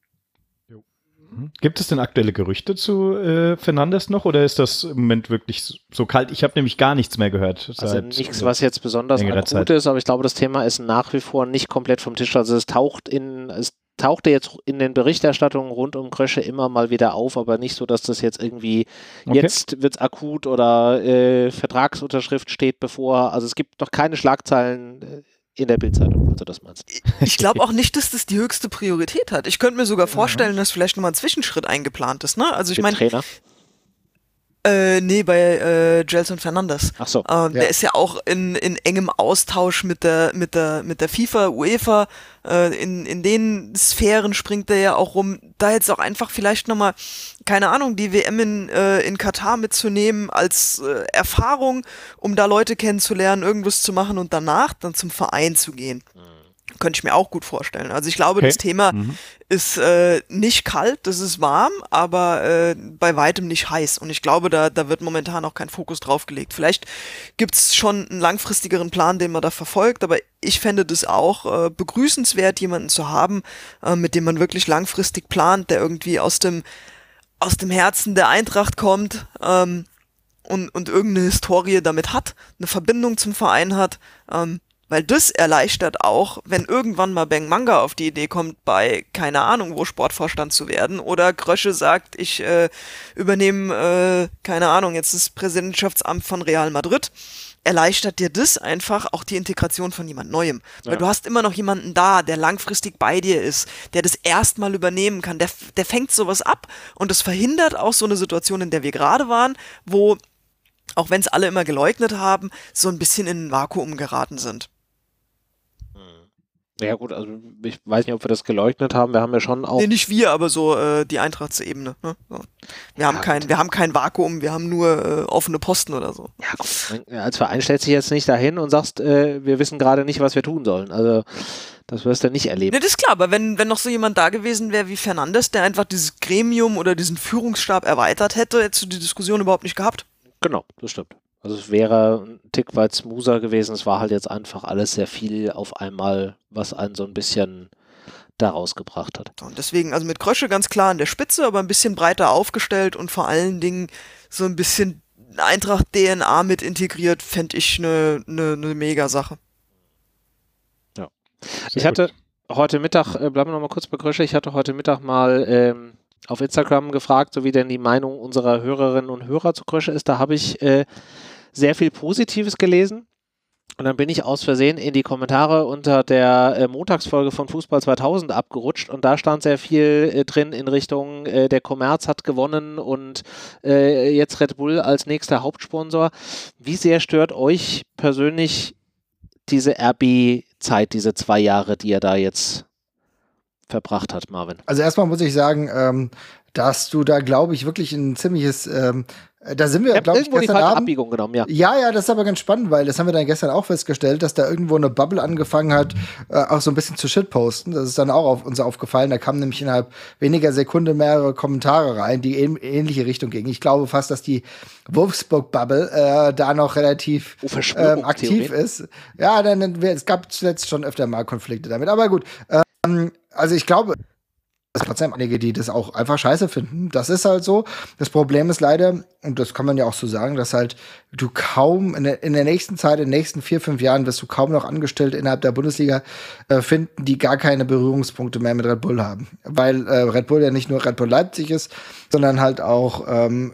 Gibt es denn aktuelle Gerüchte zu Fernandes noch oder ist das im Moment wirklich so kalt? Ich habe nämlich gar nichts mehr gehört. Also nichts, was jetzt besonders akut ist, aber ich glaube, das Thema ist nach wie vor nicht komplett vom Tisch. Also es tauchte jetzt in den Berichterstattungen rund um Krösche immer mal wieder auf, aber nicht so, dass das jetzt irgendwie, jetzt wird's akut oder Vertragsunterschrift steht bevor. Also es gibt noch keine Schlagzeilen in der Bildzeitung, also das meinst du? Ich glaube auch nicht, dass das die höchste Priorität hat. Ich könnte mir sogar vorstellen, dass vielleicht nochmal ein Zwischenschritt eingeplant ist, ne? Also ich meine, Trainer? Nee, bei Gelson Fernandes. Ach so. Der ist ja auch in engem Austausch mit der FIFA, UEFA, in den Sphären springt er ja auch rum. Da jetzt auch einfach vielleicht nochmal, keine Ahnung, die WM in Katar mitzunehmen als Erfahrung, um da Leute kennenzulernen, irgendwas zu machen und danach dann zum Verein zu gehen. Könnte ich mir auch gut vorstellen. Also ich glaube, das Thema ist nicht kalt, das ist warm, aber bei weitem nicht heiß. Und ich glaube, da wird momentan auch kein Fokus drauf gelegt. Vielleicht gibt es schon einen langfristigeren Plan, den man da verfolgt, aber ich fände das auch begrüßenswert, jemanden zu haben, mit dem man wirklich langfristig plant, der irgendwie aus dem Herzen der Eintracht kommt und irgendeine Historie damit hat, eine Verbindung zum Verein hat, weil das erleichtert auch, wenn irgendwann mal Beng Manga auf die Idee kommt, bei, keine Ahnung, wo Sportvorstand zu werden, oder Krösche sagt, ich übernehme, keine Ahnung, jetzt das Präsidentschaftsamt von Real Madrid, erleichtert dir das einfach auch die Integration von jemand Neuem. Weil du hast immer noch jemanden da, der langfristig bei dir ist, der das erstmal übernehmen kann, der fängt sowas ab und das verhindert auch so eine Situation, in der wir gerade waren, wo, auch wenn es alle immer geleugnet haben, so ein bisschen in ein Vakuum geraten sind. Ja gut, also ich weiß nicht, ob wir das geleugnet haben. Wir haben ja schon auch... Nee, nicht wir, aber so die Eintrachts-Ebene. Ne? So. Wir haben kein Vakuum, wir haben nur offene Posten oder so. Ja gut, als Verein stellst du dich jetzt nicht dahin und sagst, wir wissen gerade nicht, was wir tun sollen. Also das wirst du nicht erleben. Nee, das ist klar, aber wenn noch so jemand da gewesen wäre wie Fernandes, der einfach dieses Gremium oder diesen Führungsstab erweitert hätte, hättest du die Diskussion überhaupt nicht gehabt. Genau, das stimmt. Also es wäre ein Tick weit smoother gewesen. Es war halt jetzt einfach alles sehr viel auf einmal, was einen so ein bisschen da rausgebracht hat. Und deswegen, also mit Krösche ganz klar an der Spitze, aber ein bisschen breiter aufgestellt und vor allen Dingen so ein bisschen Eintracht-DNA mit integriert, fände ich eine Mega-Sache. Ja. Ich hatte heute Mittag, bleiben wir noch mal kurz bei Krösche, ich hatte heute Mittag mal auf Instagram gefragt, so wie denn die Meinung unserer Hörerinnen und Hörer zu Krösche ist. Da habe ich sehr viel Positives gelesen. Und dann bin ich aus Versehen in die Kommentare unter der Montagsfolge von Fußball 2000 abgerutscht und da stand sehr viel drin in Richtung der Commerz hat gewonnen und jetzt Red Bull als nächster Hauptsponsor. Wie sehr stört euch persönlich diese RB-Zeit, diese 2 Jahre, die er da jetzt verbracht hat, Marvin? Also erstmal muss ich sagen, dass du da, glaube ich, wirklich ein ziemliches da sind wir, glaube ich, irgendwo die gestern falsche Abend. Abbiegung genommen, ja. Ja, das ist aber ganz spannend, weil das haben wir dann gestern auch festgestellt, dass da irgendwo eine Bubble angefangen hat, auch so ein bisschen zu shitposten. Das ist dann auch uns aufgefallen. Da kamen nämlich innerhalb weniger Sekunden mehrere Kommentare rein, die in ähnliche Richtung gingen. Ich glaube fast, dass die Wolfsburg-Bubble da noch relativ aktiv ist. Ja, es gab zuletzt schon öfter mal Konflikte damit. Aber gut, also ich glaube, es gibt trotzdem einige, die das auch einfach scheiße finden. Das ist halt so. Das Problem ist leider, und das kann man ja auch so sagen, dass halt du kaum in der nächsten Zeit, in den nächsten 4-5 Jahren wirst du kaum noch Angestellte innerhalb der Bundesliga finden, die gar keine Berührungspunkte mehr mit Red Bull haben. Weil Red Bull ja nicht nur Red Bull Leipzig ist, sondern halt auch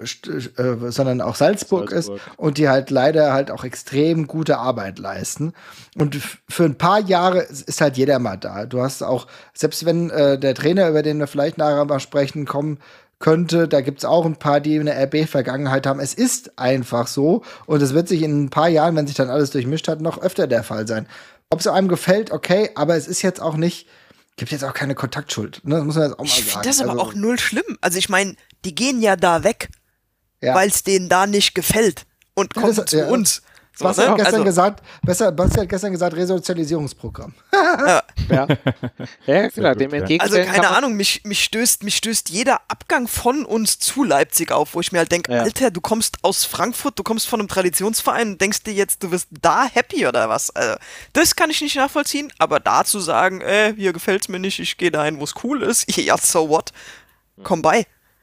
Salzburg ist und die halt leider halt auch extrem gute Arbeit leisten. Und für ein paar Jahre ist halt jeder mal da. Du hast auch, selbst wenn der Trainer, über den wir vielleicht nachher mal sprechen, kommen könnte, da gibt's auch ein paar, die eine RB-Vergangenheit haben. Es ist einfach so und es wird sich in ein paar Jahren, wenn sich dann alles durchmischt hat, noch öfter der Fall sein. Ob es einem gefällt, okay, aber es ist jetzt auch nicht, gibt jetzt auch keine Kontaktschuld. Ne? Das muss man jetzt auch mal sagen. Ich finde das aber auch null schlimm. Also ich meine, die gehen ja da weg, weil es denen da nicht gefällt und kommen zu uns. So, Basti hat gestern gesagt, Resozialisierungsprogramm. Ja, klar, dem entgegen. Also keine Ahnung, mich stößt jeder Abgang von uns zu Leipzig auf, wo ich mir halt denke, Alter, du kommst aus Frankfurt, du kommst von einem Traditionsverein und denkst dir jetzt, du wirst da happy oder was? Also, das kann ich nicht nachvollziehen, aber da zu sagen, hier gefällt's mir nicht, ich gehe dahin, wo es cool ist, ja, so what? Komm bei.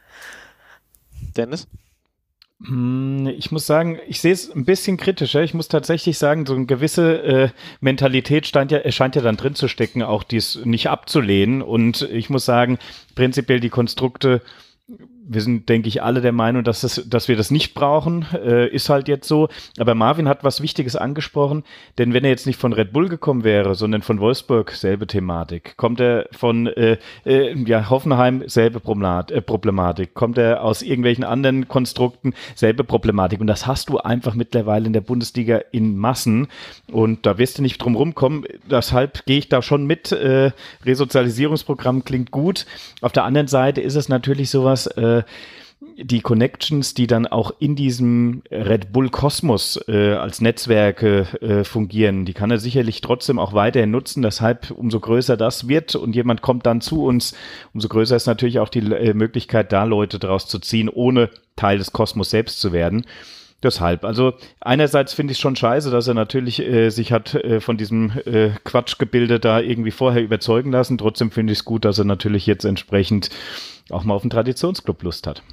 Dennis? Ich muss sagen, ich sehe es ein bisschen kritischer. Ich muss tatsächlich sagen, so eine gewisse Mentalität scheint ja dann drin zu stecken, auch dies nicht abzulehnen. Und ich muss sagen, prinzipiell die Konstrukte, wir sind, denke ich, alle der Meinung, dass wir das nicht brauchen, ist halt jetzt so. Aber Marvin hat was Wichtiges angesprochen, denn wenn er jetzt nicht von Red Bull gekommen wäre, sondern von Wolfsburg, selbe Thematik. Kommt er von Hoffenheim, selbe Problematik. Kommt er aus irgendwelchen anderen Konstrukten, selbe Problematik. Und das hast du einfach mittlerweile in der Bundesliga in Massen. Und da wirst du nicht drum rumkommen. Deshalb gehe ich da schon mit. Resozialisierungsprogramm klingt gut. Auf der anderen Seite ist es natürlich sowas, die Connections, die dann auch in diesem Red Bull Kosmos als Netzwerke fungieren, die kann er sicherlich trotzdem auch weiterhin nutzen. Deshalb, umso größer das wird und jemand kommt dann zu uns, umso größer ist natürlich auch die Möglichkeit, da Leute draus zu ziehen, ohne Teil des Kosmos selbst zu werden. Deshalb, also einerseits finde ich es schon scheiße, dass er natürlich sich hat von diesem Quatschgebilde da irgendwie vorher überzeugen lassen. Trotzdem finde ich es gut, dass er natürlich jetzt entsprechend auch mal auf einen Traditionsclub Lust hat.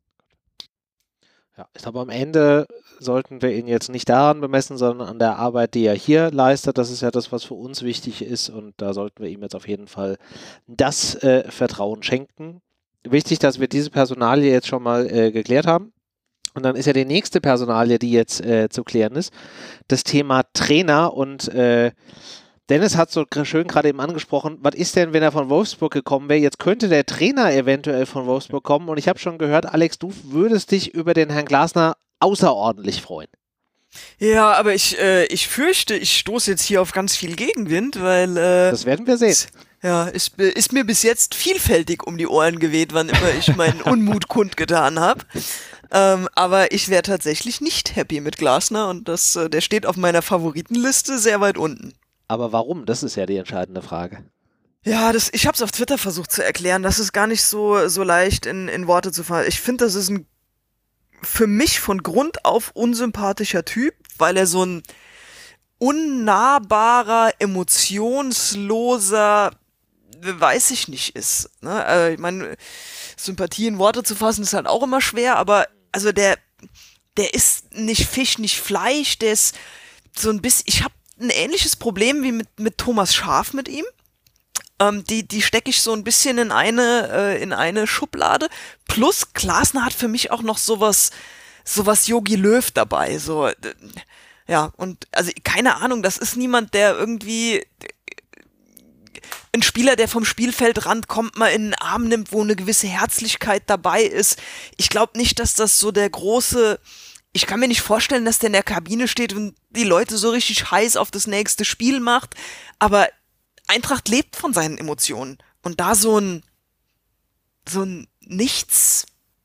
Ja, ich glaube, am Ende sollten wir ihn jetzt nicht daran bemessen, sondern an der Arbeit, die er hier leistet. Das ist ja das, was für uns wichtig ist und da sollten wir ihm jetzt auf jeden Fall das Vertrauen schenken. Wichtig, dass wir diese Personalie jetzt schon mal geklärt haben. Und dann ist ja die nächste Personalie, die jetzt zu klären ist, das Thema Trainer und Dennis hat so schön gerade eben angesprochen, was ist denn, wenn er von Wolfsburg gekommen wäre? Jetzt könnte der Trainer eventuell von Wolfsburg kommen und ich habe schon gehört, Alex, du würdest dich über den Herrn Glasner außerordentlich freuen. Ja, aber ich fürchte, ich stoße jetzt hier auf ganz viel Gegenwind, weil das werden wir sehen. Ja, ist mir bis jetzt vielfältig um die Ohren geweht, wann immer ich meinen Unmut kundgetan habe. Aber ich wäre tatsächlich nicht happy mit Glasner und der steht auf meiner Favoritenliste sehr weit unten. Aber warum? Das ist ja die entscheidende Frage. Ja, ich habe es auf Twitter versucht zu erklären. Das ist gar nicht so leicht in Worte zu fassen. Ich finde, das ist ein für mich von Grund auf unsympathischer Typ, weil er so ein unnahbarer, emotionsloser, weiß ich nicht, ist. Ne? Ich meine, Sympathie in Worte zu fassen ist halt auch immer schwer, aber also der ist nicht Fisch, nicht Fleisch, der ist so ein bisschen, ich habe ein ähnliches Problem wie mit Thomas Schaaf mit ihm. Die stecke ich so ein bisschen in eine Schublade. Plus Glasner hat für mich auch noch sowas Jogi Löw dabei. So, ja, und also keine Ahnung, das ist niemand, der irgendwie ein Spieler, der vom Spielfeldrand kommt, mal in den Arm nimmt, wo eine gewisse Herzlichkeit dabei ist. Ich glaube nicht, dass das so der große. Ich kann mir nicht vorstellen, dass der in der Kabine steht und die Leute so richtig heiß auf das nächste Spiel macht. Aber Eintracht lebt von seinen Emotionen. Und da so ein nichts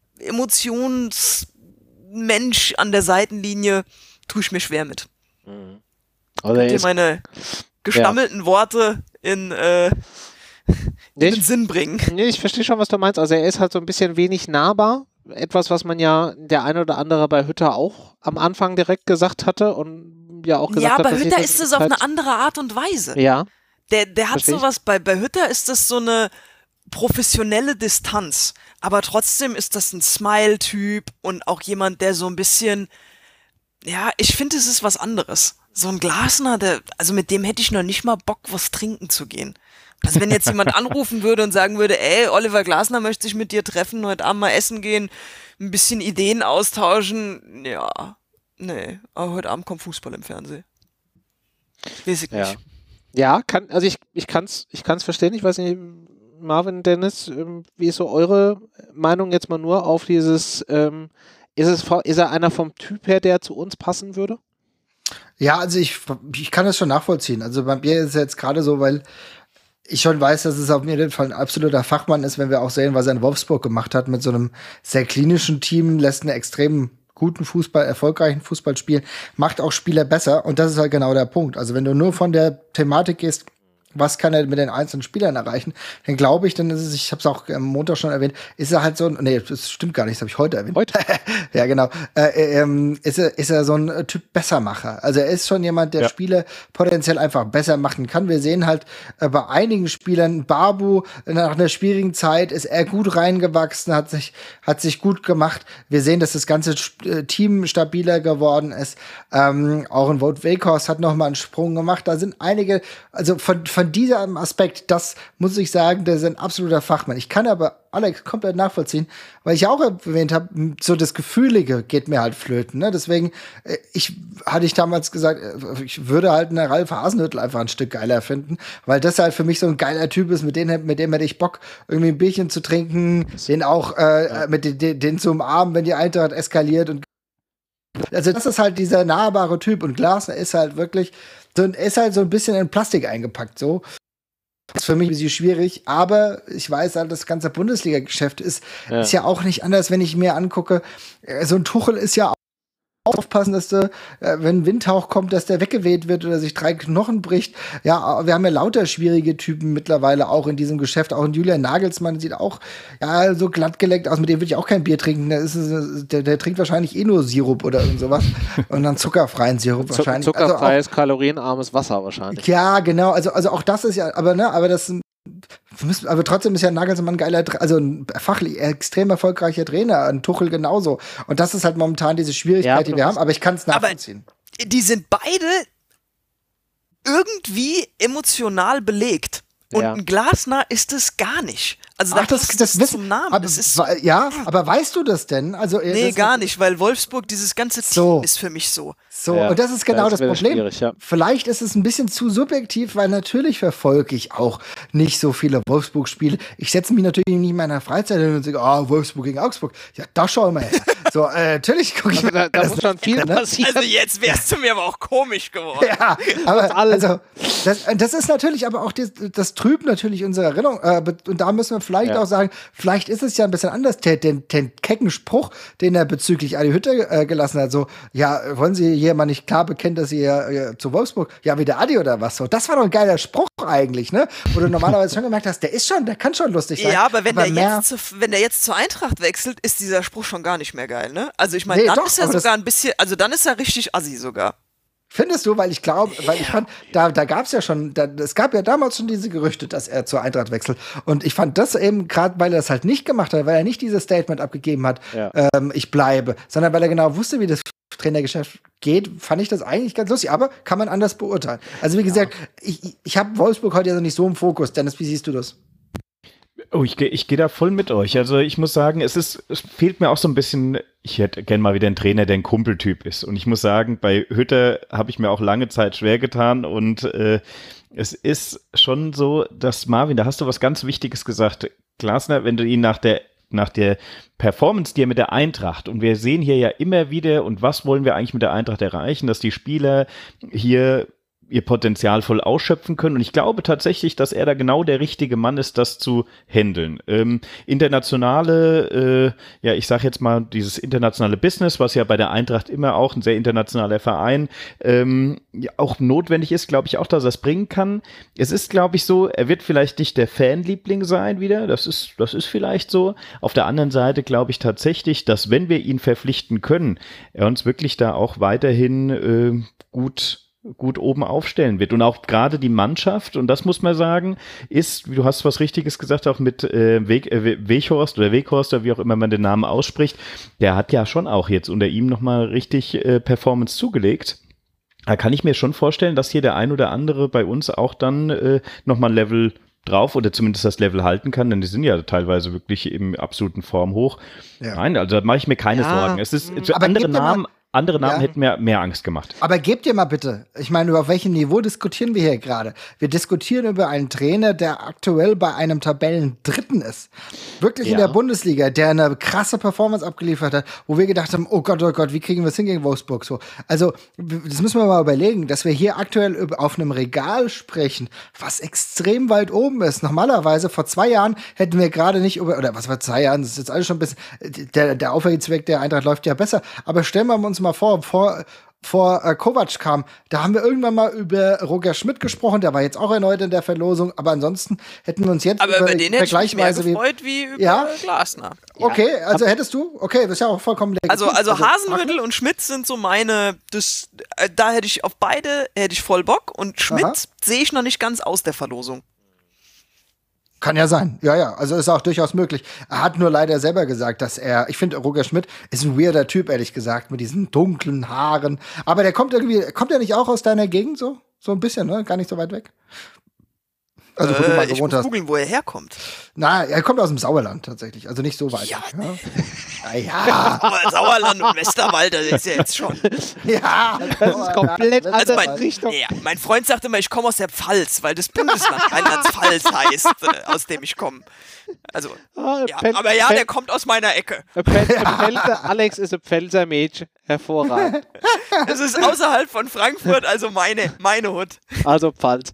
Emotionsmensch an der Seitenlinie, tue ich mir schwer mit. Also Könnt ihr meine gestammelten Worte in den Sinn bringen? Nee, ich verstehe schon, was du meinst. Also er ist halt so ein bisschen wenig nahbar. Etwas, was man ja der eine oder andere bei Hütter auch am Anfang direkt gesagt hatte und ja auch gesagt hat. Ja, bei dass Hütter das ist es auf eine andere Art und Weise. Ja. Der hat sowas, bei Hütter ist das so eine professionelle Distanz, aber trotzdem ist das ein Smile-Typ und auch jemand, der so ein bisschen, ja, ich finde, es ist was anderes. So ein Glasner, also mit dem hätte ich noch nicht mal Bock, was trinken zu gehen. Also wenn jetzt jemand anrufen würde und sagen würde, ey, Oliver Glasner möchte sich mit dir treffen, heute Abend mal essen gehen, ein bisschen Ideen austauschen, ja, nee, aber heute Abend kommt Fußball im Fernsehen. Weiß ich nicht. Ja, also ich kann's verstehen. Ich weiß nicht, Marvin, Dennis, wie ist so eure Meinung jetzt mal nur auf dieses, ist er einer vom Typ her, der zu uns passen würde? Ja, also ich kann das schon nachvollziehen. Also bei mir ist es jetzt gerade so, weil ich schon weiß, dass es auf jeden Fall ein absoluter Fachmann ist, wenn wir auch sehen, was er in Wolfsburg gemacht hat mit so einem sehr klinischen Team, lässt einen extrem guten erfolgreichen Fußball spielen, macht auch Spieler besser und das ist halt genau der Punkt. Also wenn du nur von der Thematik gehst, was kann er mit den einzelnen Spielern erreichen, dann glaube ich, dann ist es, ich habe es auch am Montag schon erwähnt, ist er halt so ein, nee, das stimmt gar nicht, das habe ich heute erwähnt. Heute? Ja, genau. Ist er so ein Typ Bessermacher. Also er ist schon jemand, der Spiele potenziell einfach besser machen kann. Wir sehen halt bei einigen Spielern, Babu, nach einer schwierigen Zeit ist er gut reingewachsen, hat sich gut gemacht. Wir sehen, dass das ganze Team stabiler geworden ist. Auch ein Wout Weghorst hat noch mal einen Sprung gemacht. Da sind einige, also von diesem Aspekt, das muss ich sagen, der ist ein absoluter Fachmann. Ich kann aber Alex komplett nachvollziehen, weil ich ja auch erwähnt habe, so das Gefühlige geht mir halt flöten. Ne? Deswegen hatte ich damals gesagt, ich würde halt einen Ralf Hasenhüttl einfach ein Stück geiler finden, weil das halt für mich so ein geiler Typ ist, mit dem hätte ich Bock, irgendwie ein Bierchen zu trinken, den auch den zu umarmen, wenn die Eintracht eskaliert. Und also das ist halt dieser nahbare Typ und Glasner ist halt wirklich ist halt so ein bisschen in Plastik eingepackt, so. Das ist für mich ein bisschen schwierig, aber ich weiß halt, das ganze Bundesliga-Geschäft ist ja auch nicht anders, wenn ich mir angucke. So ein Tuchel ist ja auch aufpassen, dass wenn ein Windhauch kommt, dass der weggeweht wird oder sich 3 Knochen bricht. Ja, wir haben ja lauter schwierige Typen mittlerweile auch in diesem Geschäft. Auch ein Julian Nagelsmann sieht auch so glattgeleckt aus. Mit dem würde ich auch kein Bier trinken. Der trinkt wahrscheinlich nur Sirup oder irgend sowas. Und dann zuckerfreien Sirup wahrscheinlich. Zuckerfreies, kalorienarmes Wasser wahrscheinlich. Ja, genau. Also auch das ist ja, aber das aber trotzdem ist ja Nagelsmann ein geiler, also ein fachlich extrem erfolgreicher Trainer, ein Tuchel genauso. Und das ist halt momentan diese Schwierigkeit, die wir haben, aber ich kann es nachvollziehen. Aber die sind beide irgendwie emotional belegt. Und ein Glasner ist es gar nicht. Also das zum Namen. Aber, aber weißt du das denn? Also, nee, gar nicht, weil Wolfsburg, dieses ganze Team ist für mich so. Und das ist genau das Problem. Vielleicht ist es ein bisschen zu subjektiv, weil natürlich verfolge ich auch nicht so viele Wolfsburg-Spiele. Ich setze mich natürlich nicht in meiner Freizeit hin und sage, Wolfsburg gegen Augsburg. Ja, da schau mal her. So, natürlich gucke ich mir da muss schon viel passieren. Also jetzt wärst du mir aber auch komisch geworden. Ja, aber also, das ist natürlich aber auch das trübt natürlich unsere Erinnerung. Und da müssen wir vielleicht auch sagen, vielleicht ist es ja ein bisschen anders. Den kecken Spruch, den er bezüglich Adi Hütter gelassen hat, so, ja, wollen Sie hier mal nicht klar bekennen, dass Sie zu Wolfsburg, ja, wie der Adi oder was so. Das war doch ein geiler Spruch eigentlich, ne? Wo du normalerweise schon gemerkt hast, der kann schon lustig sein. Ja, aber wenn der jetzt zur Eintracht wechselt, ist dieser Spruch schon gar nicht mehr geil, ne? Also ich meine, dann ist er sogar ein bisschen, also dann ist er richtig assi sogar. Findest du? Weil ich glaube, ich fand, da gab es ja schon, es gab ja damals schon diese Gerüchte, dass er zur Eintracht wechselt. Und ich fand das eben, gerade weil er das halt nicht gemacht hat, weil er nicht dieses Statement abgegeben hat, ich bleibe, sondern weil er genau wusste, wie das Trainergeschäft geht, fand ich das eigentlich ganz lustig. Aber kann man anders beurteilen. Also wie gesagt, ich habe Wolfsburg heute ja nicht so im Fokus. Dennis, wie siehst du das? Oh, ich geh da voll mit euch. Also ich muss sagen, es fehlt mir auch so ein bisschen, ich hätte gern mal wieder einen Trainer, der ein Kumpeltyp ist. Und ich muss sagen, bei Hütter habe ich mir auch lange Zeit schwer getan und es ist schon so, dass Marvin, da hast du was ganz Wichtiges gesagt. Glasner, wenn du ihn nach der Performance, die er mit der Eintracht, und wir sehen hier ja immer wieder, und was wollen wir eigentlich mit der Eintracht erreichen, dass die Spieler hier ihr Potenzial voll ausschöpfen können. Und ich glaube tatsächlich, dass er da genau der richtige Mann ist, das zu handeln. Internationale, ich sage jetzt mal, dieses internationale Business, was ja bei der Eintracht immer auch ein sehr internationaler Verein auch notwendig ist, glaube ich auch, dass er es bringen kann. Es ist, glaube ich, so, er wird vielleicht nicht der Fanliebling sein wieder, das ist vielleicht so. Auf der anderen Seite glaube ich tatsächlich, dass wenn wir ihn verpflichten können, er uns wirklich da auch weiterhin gut oben aufstellen wird. Und auch gerade die Mannschaft, und das muss man sagen, ist, du hast was Richtiges gesagt, auch mit Weghorst oder Weghorst, oder wie auch immer man den Namen ausspricht, der hat ja schon auch jetzt unter ihm nochmal richtig Performance zugelegt. Da kann ich mir schon vorstellen, dass hier der ein oder andere bei uns auch dann nochmal ein Level drauf oder zumindest das Level halten kann, denn die sind ja teilweise wirklich im absoluten Form hoch. Ja. Nein, also da mache ich mir keine Sorgen. Es ist andere Namen hätten mir mehr Angst gemacht. Aber gebt ihr mal bitte, ich meine, über welchem Niveau diskutieren wir hier gerade? Wir diskutieren über einen Trainer, der aktuell bei einem Tabellendritten ist. Wirklich in der Bundesliga, der eine krasse Performance abgeliefert hat, wo wir gedacht haben, oh Gott, wie kriegen wir es hin gegen Wolfsburg? So. Also, das müssen wir mal überlegen, dass wir hier aktuell auf einem Regal sprechen, was extrem weit oben ist. Normalerweise, vor 2 Jahren hätten wir gerade nicht oder was war 2 Jahren, das ist jetzt alles schon ein bisschen, der Aufwärtsweg der Eintracht läuft ja besser, aber stellen wir uns mal vor Kovac kam, da haben wir irgendwann mal über Roger Schmidt gesprochen, der war jetzt auch erneut in der Verlosung, aber ansonsten hätten wir uns jetzt über den hätte ich mich mehr gefreut wie über Glasner. Okay, also hättest du? Okay, das ist ja auch vollkommen legitim. Also Hasenhüttl und Schmidt sind so meine, da hätte ich auf beide voll Bock und Schmidt sehe ich noch nicht ganz aus der Verlosung. Kann ja sein. Ja, also ist auch durchaus möglich. Er hat nur leider selber gesagt, dass ich finde, Roger Schmidt ist ein weirder Typ, ehrlich gesagt, mit diesen dunklen Haaren. Aber der kommt er nicht auch aus deiner Gegend so? So ein bisschen, ne? Gar nicht so weit weg. Also, wo du mal gewohnt hast. Ich muss googeln, wo er herkommt. Na, er kommt aus dem Sauerland tatsächlich, also nicht so weit. Ja. Ja. Sauerland und Westerwald, das ist ja jetzt schon. Ja, das ist komplett andere Richtung. Mein Freund sagt immer, ich komme aus der Pfalz, weil das Bundesland Rheinland-Pfalz heißt, aus dem ich komme. Also, der kommt aus meiner Ecke. Alex ist ein Pfälzer Mädchen. Hervorragend. Es ist außerhalb von Frankfurt, also meine Hut. Also Pfalz.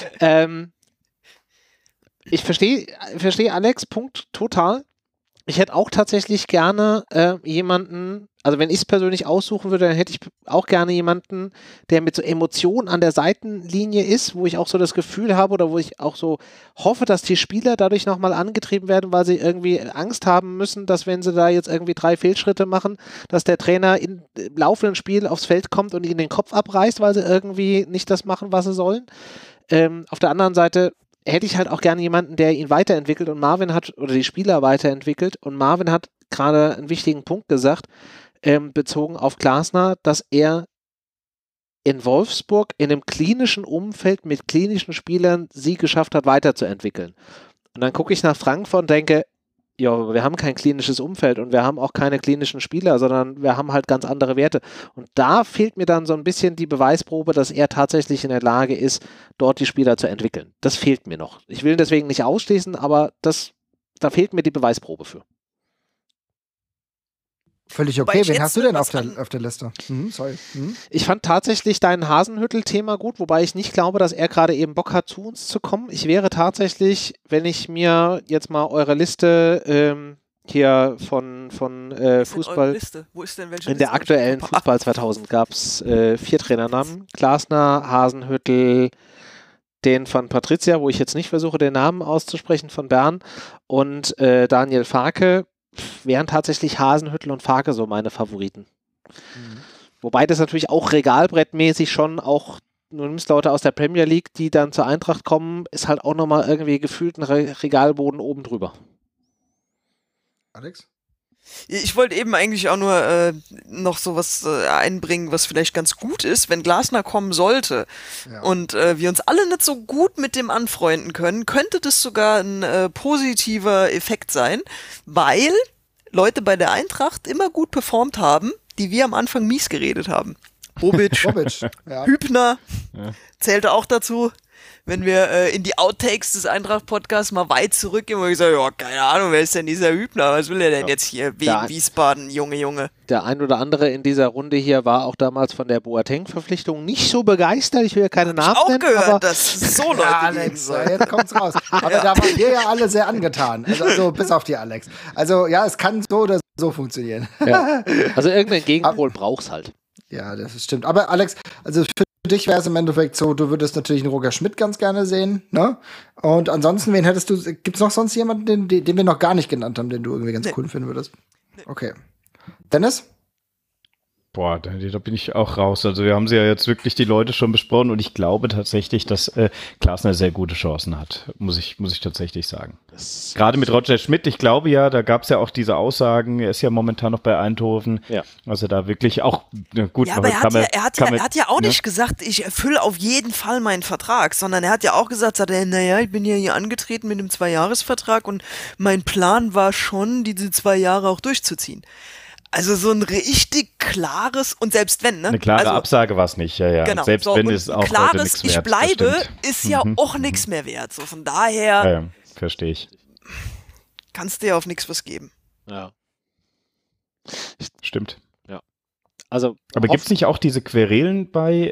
Ich verstehe Alex' Punkt total. Ich hätte auch tatsächlich gerne jemanden, also wenn ich es persönlich aussuchen würde, dann hätte ich auch gerne jemanden, der mit so Emotionen an der Seitenlinie ist, wo ich auch so das Gefühl habe oder wo ich auch so hoffe, dass die Spieler dadurch nochmal angetrieben werden, weil sie irgendwie Angst haben müssen, dass wenn sie da jetzt irgendwie 3 Fehlschritte machen, dass der Trainer im laufenden Spiel aufs Feld kommt und ihnen den Kopf abreißt, weil sie irgendwie nicht das machen, was sie sollen. Auf der anderen Seite hätte ich halt auch gerne jemanden, der ihn weiterentwickelt und die Spieler weiterentwickelt und Marvin hat gerade einen wichtigen Punkt gesagt, bezogen auf Glasner, dass er in Wolfsburg in einem klinischen Umfeld mit klinischen Spielern sie geschafft hat, weiterzuentwickeln. Und dann gucke ich nach Frankfurt und denke, ja, wir haben kein klinisches Umfeld und wir haben auch keine klinischen Spieler, sondern wir haben halt ganz andere Werte. Und da fehlt mir dann so ein bisschen die Beweisprobe, dass er tatsächlich in der Lage ist, dort die Spieler zu entwickeln. Das fehlt mir noch. Ich will ihn deswegen nicht ausschließen, aber da fehlt mir die Beweisprobe für. Völlig okay. Wen hast du denn auf der Liste? Sorry. Ich fand tatsächlich dein Hasenhüttl-Thema gut, wobei ich nicht glaube, dass er gerade eben Bock hat, zu uns zu kommen. Ich wäre tatsächlich, wenn ich mir jetzt mal eure Liste hier von Fußball. Wo ist denn welche in der aktuellen Fußball 2000 gab es 4 Trainernamen. Glasner, Hasenhüttl, den von Patricia, wo ich jetzt nicht versuche, den Namen auszusprechen, von Bern und Daniel Farke. Wären tatsächlich Hasenhüttl und Farke so meine Favoriten. Wobei das natürlich auch regalbrettmäßig schon auch, du nimmst Leute aus der Premier League, die dann zur Eintracht kommen, ist halt auch nochmal irgendwie gefühlt ein Regalboden oben drüber. Alex? Ich wollte eben eigentlich auch nur noch sowas einbringen, was vielleicht ganz gut ist, wenn Glasner kommen sollte und wir uns alle nicht so gut mit dem anfreunden können, könnte das sogar ein positiver Effekt sein, weil Leute bei der Eintracht immer gut performt haben, die wir am Anfang mies geredet haben. Bobic, ja. Hübner zählte auch dazu. wenn wir in die Outtakes des Eintracht-Podcasts mal weit zurückgehen, wo ich sage, ja, keine Ahnung, wer ist denn dieser Hübner? Was will er denn jetzt hier? Wiesbaden, Junge. Der ein oder andere in dieser Runde hier war auch damals von der Boateng-Verpflichtung nicht so begeistert. Ich will ja keine Namen nennen. Ich habe auch gehört, dass es so Leute Alex, jetzt kommt's raus. Aber da waren wir ja alle sehr angetan. Also bis auf die Alex. Also ja, es kann so oder so funktionieren. Ja. Also irgendeinen Gegenpol brauch's halt. Ja, das stimmt. Aber Alex, also für dich wäre es im Endeffekt so, du würdest natürlich einen Roger Schmidt ganz gerne sehen, ne? Und ansonsten, wen hättest du, gibt's noch sonst jemanden, den wir noch gar nicht genannt haben, den du irgendwie ganz cool finden würdest? Okay. Dennis? Boah, da bin ich auch raus. Also wir haben sie ja jetzt wirklich die Leute schon besprochen und ich glaube tatsächlich, dass Glasner sehr gute Chancen hat, muss ich tatsächlich sagen. Gerade mit Roger Schmidt, ich glaube ja, da gab es ja auch diese Aussagen, er ist ja momentan noch bei Eindhoven, also da wirklich auch, gut. Ja, aber er hat ja auch nicht gesagt, ich erfülle auf jeden Fall meinen Vertrag, sondern er hat ja auch gesagt, naja, ich bin ja hier angetreten mit einem 2-Jahres-Vertrag und mein Plan war schon, diese 2 Jahre auch durchzuziehen. Also so ein richtig klares, und selbst wenn, ne? Eine klare Absage war es nicht, ja. Genau, selbst wenn es auch heute nichts wert. Ich bleibe, ist ja auch nichts mehr wert. So von daher ja, verstehe ich. Kannst du ja auf nichts was geben. Ja. Stimmt. Ja. Also, aber gibt es nicht auch diese Querelen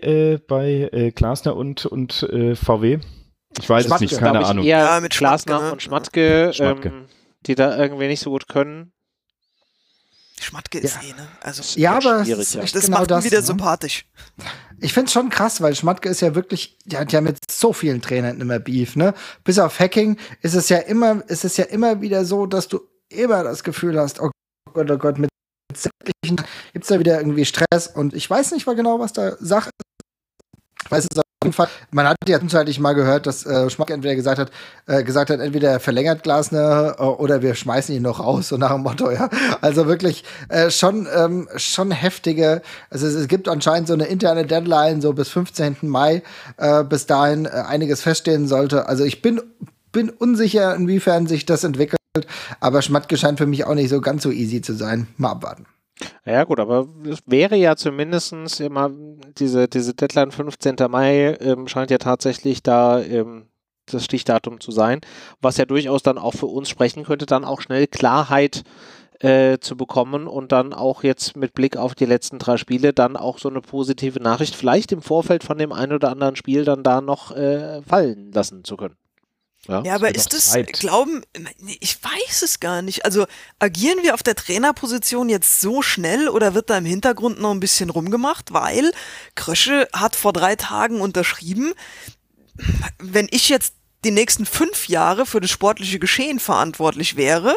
bei Glasner und VW? Ich weiß es nicht, keine Ahnung. Ja, mit Glasner und Schmatke. Die da irgendwie nicht so gut können. Schmatke ist ne? Also ja, aber das genau macht ihn wieder sympathisch. Ich finde es schon krass, weil Schmatke ist ja wirklich, der hat ja mit so vielen Trainern immer Beef, ne? Bis auf Hacking ist es ja immer wieder so, dass du immer das Gefühl hast, oh Gott, mit sämtlichen gibt's da wieder irgendwie Stress und ich weiß nicht mal genau, was da Sache ist. Ich weiß es auf jeden Fall. Man hat ja zwischenzeitlich mal gehört, dass Schmatke entweder gesagt hat, entweder er verlängert Glasner oder wir schmeißen ihn noch raus, so nach dem Motto, ja. Also wirklich schon heftige, also es gibt anscheinend so eine interne Deadline, so bis 15. Mai, bis dahin einiges feststehen sollte. Also ich bin unsicher, inwiefern sich das entwickelt, aber Schmatke scheint für mich auch nicht so ganz so easy zu sein. Mal abwarten. Ja gut, aber es wäre ja zumindest immer diese Deadline 15. Mai scheint ja tatsächlich da das Stichdatum zu sein, was ja durchaus dann auch für uns sprechen könnte, dann auch schnell Klarheit zu bekommen und dann auch jetzt mit Blick auf die letzten 3 Spiele dann auch so eine positive Nachricht vielleicht im Vorfeld von dem einen oder anderen Spiel dann da noch fallen lassen zu können. Ja, aber ist das, ich weiß es gar nicht. Also agieren wir auf der Trainerposition jetzt so schnell oder wird da im Hintergrund noch ein bisschen rumgemacht? Weil Krösche hat vor 3 Tagen unterschrieben, wenn ich jetzt die nächsten 5 Jahre für das sportliche Geschehen verantwortlich wäre,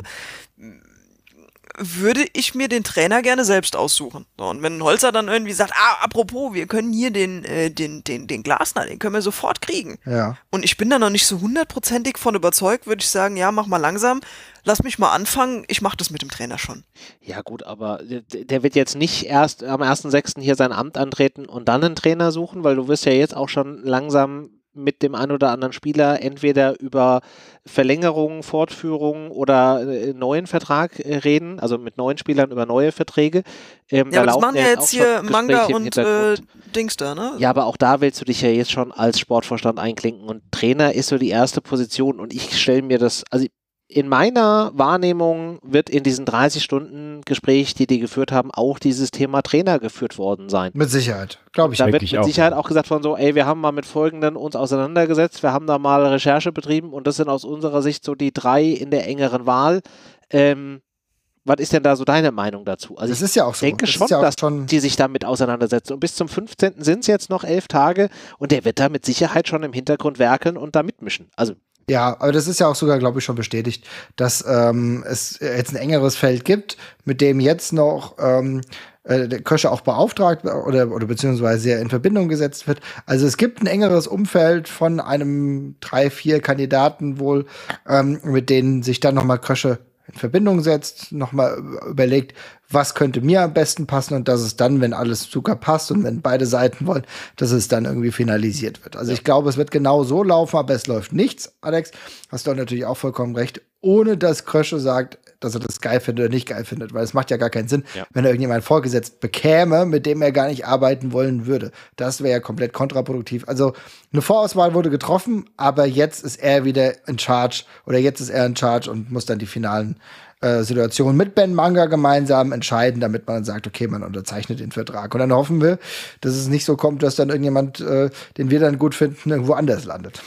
würde ich mir den Trainer gerne selbst aussuchen. So, und wenn Holzer dann irgendwie sagt, apropos, wir können hier den Glasner, den können wir sofort kriegen. Ja. Und ich bin da noch nicht so 100%ig von überzeugt, würde ich sagen, ja, mach mal langsam, lass mich mal anfangen, ich mach das mit dem Trainer schon. Ja gut, aber der wird jetzt nicht erst am 1.6. hier sein Amt antreten und dann einen Trainer suchen, weil du wirst ja jetzt auch schon langsam mit dem einen oder anderen Spieler entweder über Verlängerung, Fortführung oder neuen Vertrag reden, also mit neuen Spielern über neue Verträge. Ja, aber das machen ja jetzt hier Manga und Dings da, ne? Ja, aber auch da willst du dich ja jetzt schon als Sportvorstand einklinken und Trainer ist so die erste Position und ich stelle mir das, also in meiner Wahrnehmung wird in diesen 30 Stunden Gespräch, die geführt haben, auch dieses Thema Trainer geführt worden sein. Mit Sicherheit, glaube ich. Da wird mit Sicherheit auch gesagt von so, wir haben mal mit Folgenden uns auseinandergesetzt, wir haben da mal Recherche betrieben und das sind aus unserer Sicht so die 3 in der engeren Wahl. Was ist denn da so deine Meinung dazu? Also das ist ja auch so. Ich denke schon, dass die sich damit auseinandersetzen. Und bis zum 15. sind es jetzt noch 11 Tage und der wird da mit Sicherheit schon im Hintergrund werkeln und da mitmischen. Also ja, aber das ist ja auch sogar, glaube ich, schon bestätigt, dass es jetzt ein engeres Feld gibt, mit dem jetzt noch der Krösche auch beauftragt oder beziehungsweise in Verbindung gesetzt wird. Also es gibt ein engeres Umfeld von einem 3-4 Kandidaten wohl, mit denen sich dann nochmal Krösche in Verbindung setzt, nochmal überlegt, was könnte mir am besten passen und dass es dann, wenn alles sogar passt und wenn beide Seiten wollen, dass es dann irgendwie finalisiert wird. Also ich glaube, es wird genau so laufen, aber es läuft nichts, Alex, hast du natürlich auch vollkommen recht, ohne dass Krösche sagt, dass er das geil findet oder nicht geil findet, weil es macht ja gar keinen Sinn, wenn er irgendjemand vorgesetzt bekäme, mit dem er gar nicht arbeiten wollen würde. Das wäre ja komplett kontraproduktiv. Also eine Vorauswahl wurde getroffen, aber jetzt ist er wieder in Charge und muss dann die finalen Situationen mit Ben Manga gemeinsam entscheiden, damit man dann sagt, okay, man unterzeichnet den Vertrag. Und dann hoffen wir, dass es nicht so kommt, dass dann irgendjemand, den wir dann gut finden, irgendwo anders landet.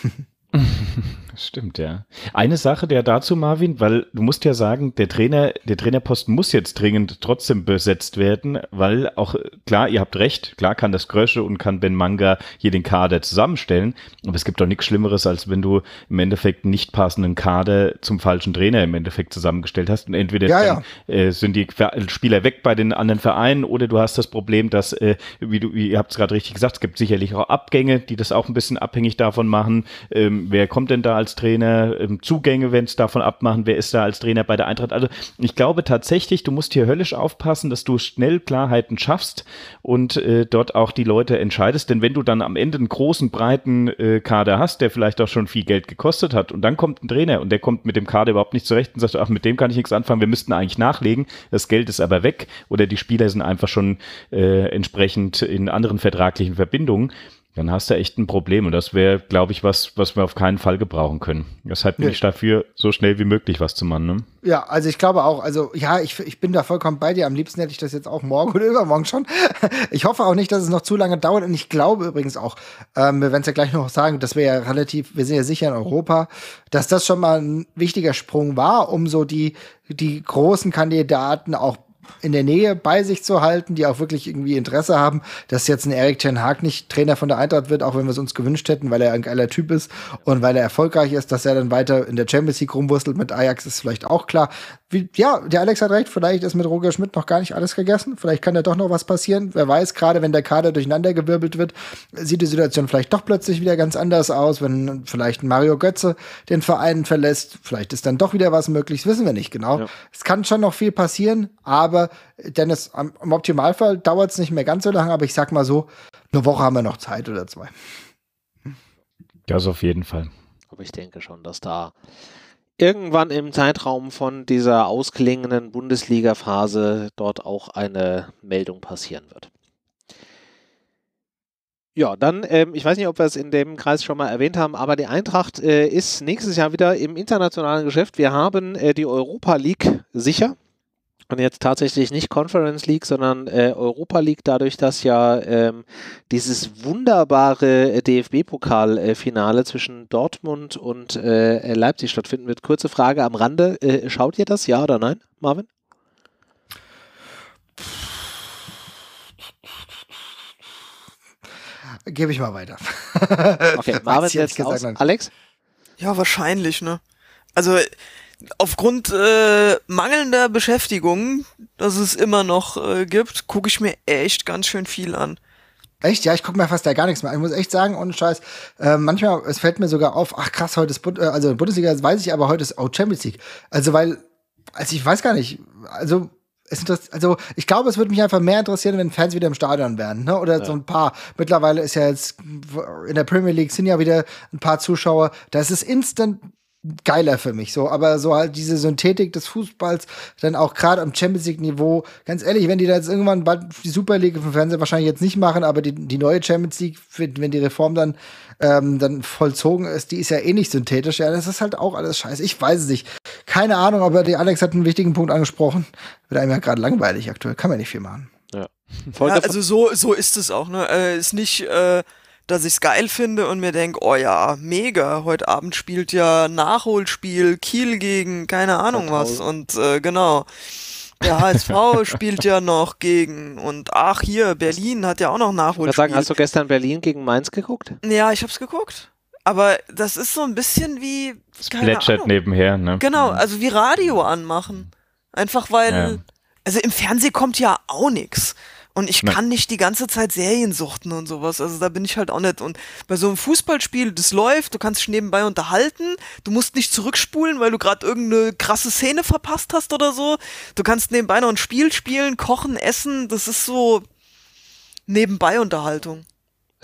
Stimmt, ja. Eine Sache der dazu, Marvin, weil du musst ja sagen, der Trainerposten muss jetzt dringend trotzdem besetzt werden, weil auch, klar, ihr habt recht, klar kann das Grösche und kann Ben Manga hier den Kader zusammenstellen, aber es gibt doch nichts Schlimmeres, als wenn du im Endeffekt nicht passenden Kader zum falschen Trainer im Endeffekt zusammengestellt hast und entweder sind die Spieler weg bei den anderen Vereinen oder du hast das Problem, dass, wie ihr habt es gerade richtig gesagt, es gibt sicherlich auch Abgänge, die das auch ein bisschen abhängig davon machen, wer kommt denn da als Trainer, Zugänge, wenn es davon abmachen, wer ist da als Trainer bei der Eintracht. Also ich glaube tatsächlich, du musst hier höllisch aufpassen, dass du schnell Klarheiten schaffst und dort auch die Leute entscheidest, denn wenn du dann am Ende einen großen, breiten Kader hast, der vielleicht auch schon viel Geld gekostet hat und dann kommt ein Trainer und der kommt mit dem Kader überhaupt nicht zurecht und sagt, ach, mit dem kann ich nichts anfangen, wir müssten eigentlich nachlegen, das Geld ist aber weg oder die Spieler sind einfach schon entsprechend in anderen vertraglichen Verbindungen, dann hast du echt ein Problem und das wäre, glaube ich, was wir auf keinen Fall gebrauchen können. Deshalb bin ich dafür, so schnell wie möglich was zu machen. Ne? Ja, also ich glaube auch, ich bin da vollkommen bei dir. Am liebsten hätte ich das jetzt auch morgen oder übermorgen schon. Ich hoffe auch nicht, dass es noch zu lange dauert und ich glaube übrigens auch, wir werden es ja gleich noch sagen, dass wir sind ja sicher in Europa, dass das schon mal ein wichtiger Sprung war, um so die großen Kandidaten auch in der Nähe bei sich zu halten, die auch wirklich irgendwie Interesse haben, dass jetzt ein Erik ten Hag nicht Trainer von der Eintracht wird, auch wenn wir es uns gewünscht hätten, weil er ein geiler Typ ist und weil er erfolgreich ist, dass er dann weiter in der Champions League rumwurstelt mit Ajax, ist vielleicht auch klar. Der Alex hat recht, vielleicht ist mit Roger Schmidt noch gar nicht alles gegessen, vielleicht kann da doch noch was passieren, wer weiß, gerade wenn der Kader durcheinandergewirbelt wird, sieht die Situation vielleicht doch plötzlich wieder ganz anders aus, wenn vielleicht Mario Götze den Verein verlässt, vielleicht ist dann doch wieder was möglich, das wissen wir nicht genau. Ja. Es kann schon noch viel passieren, aber Dennis, im Optimalfall dauert es nicht mehr ganz so lange, aber ich sag mal so, eine Woche haben wir noch Zeit oder 2. Das auf jeden Fall. Aber ich denke schon, dass da irgendwann im Zeitraum von dieser ausklingenden Bundesliga-Phase dort auch eine Meldung passieren wird. Ja, dann, ich weiß nicht, ob wir es in dem Kreis schon mal erwähnt haben, aber die Eintracht ist nächstes Jahr wieder im internationalen Geschäft. Wir haben die Europa League sicher. Und jetzt tatsächlich nicht Conference League, sondern Europa League, dadurch, dass ja dieses wunderbare DFB-Pokal-Finale zwischen Dortmund und Leipzig stattfinden wird. Kurze Frage am Rande. Schaut ihr das, ja oder nein, Marvin? Gebe ich mal weiter. Okay, Marvin jetzt aus. Alex? Ja, wahrscheinlich, ne? Also aufgrund mangelnder Beschäftigung, dass es immer noch gibt, gucke ich mir echt ganz schön viel an. Echt? Ja, ich gucke mir fast da gar nichts mehr an. Ich muss echt sagen, ohne Scheiß, manchmal, es fällt mir sogar auf, ach krass, heute ist Bundesliga, das weiß ich, aber heute ist auch Champions League. Also ich weiß gar nicht, ich glaube, es würde mich einfach mehr interessieren, wenn Fans wieder im Stadion wären, ne? Oder so ein paar. Mittlerweile ist ja jetzt in der Premier League sind ja wieder ein paar Zuschauer. Das ist instant geiler für mich, so, aber so halt diese Synthetik des Fußballs, dann auch gerade am Champions League Niveau, ganz ehrlich, wenn die da jetzt irgendwann bald die Super League vom Fernseher wahrscheinlich jetzt nicht machen, aber die neue Champions League, wenn die Reform dann vollzogen ist, die ist ja eh nicht synthetisch, ja, das ist halt auch alles scheiße, ich weiß es nicht, keine Ahnung, aber die Alex hat einen wichtigen Punkt angesprochen, wird einem ja gerade langweilig aktuell, kann man nicht viel machen. Ja, also so ist es auch, ne, ist nicht, dass ich es geil finde und mir denke, oh ja, mega, heute Abend spielt ja Nachholspiel Kiel gegen keine Ahnung was und genau, der HSV spielt ja noch gegen und ach hier, Berlin hat ja auch noch Nachholspiel. Ich würde sagen, hast du gestern Berlin gegen Mainz geguckt? Ja, ich hab's geguckt, aber das ist so ein bisschen wie, es plätschert nebenher, ne? Genau, also wie Radio anmachen, einfach weil, also im Fernsehen kommt ja auch nix. Und ich kann nicht die ganze Zeit Serien suchten und sowas. Also da bin ich halt auch nicht. Und bei so einem Fußballspiel, das läuft, du kannst dich nebenbei unterhalten, du musst nicht zurückspulen, weil du gerade irgendeine krasse Szene verpasst hast oder so. Du kannst nebenbei noch ein Spiel spielen, kochen, essen. Das ist so nebenbei Unterhaltung. Ja.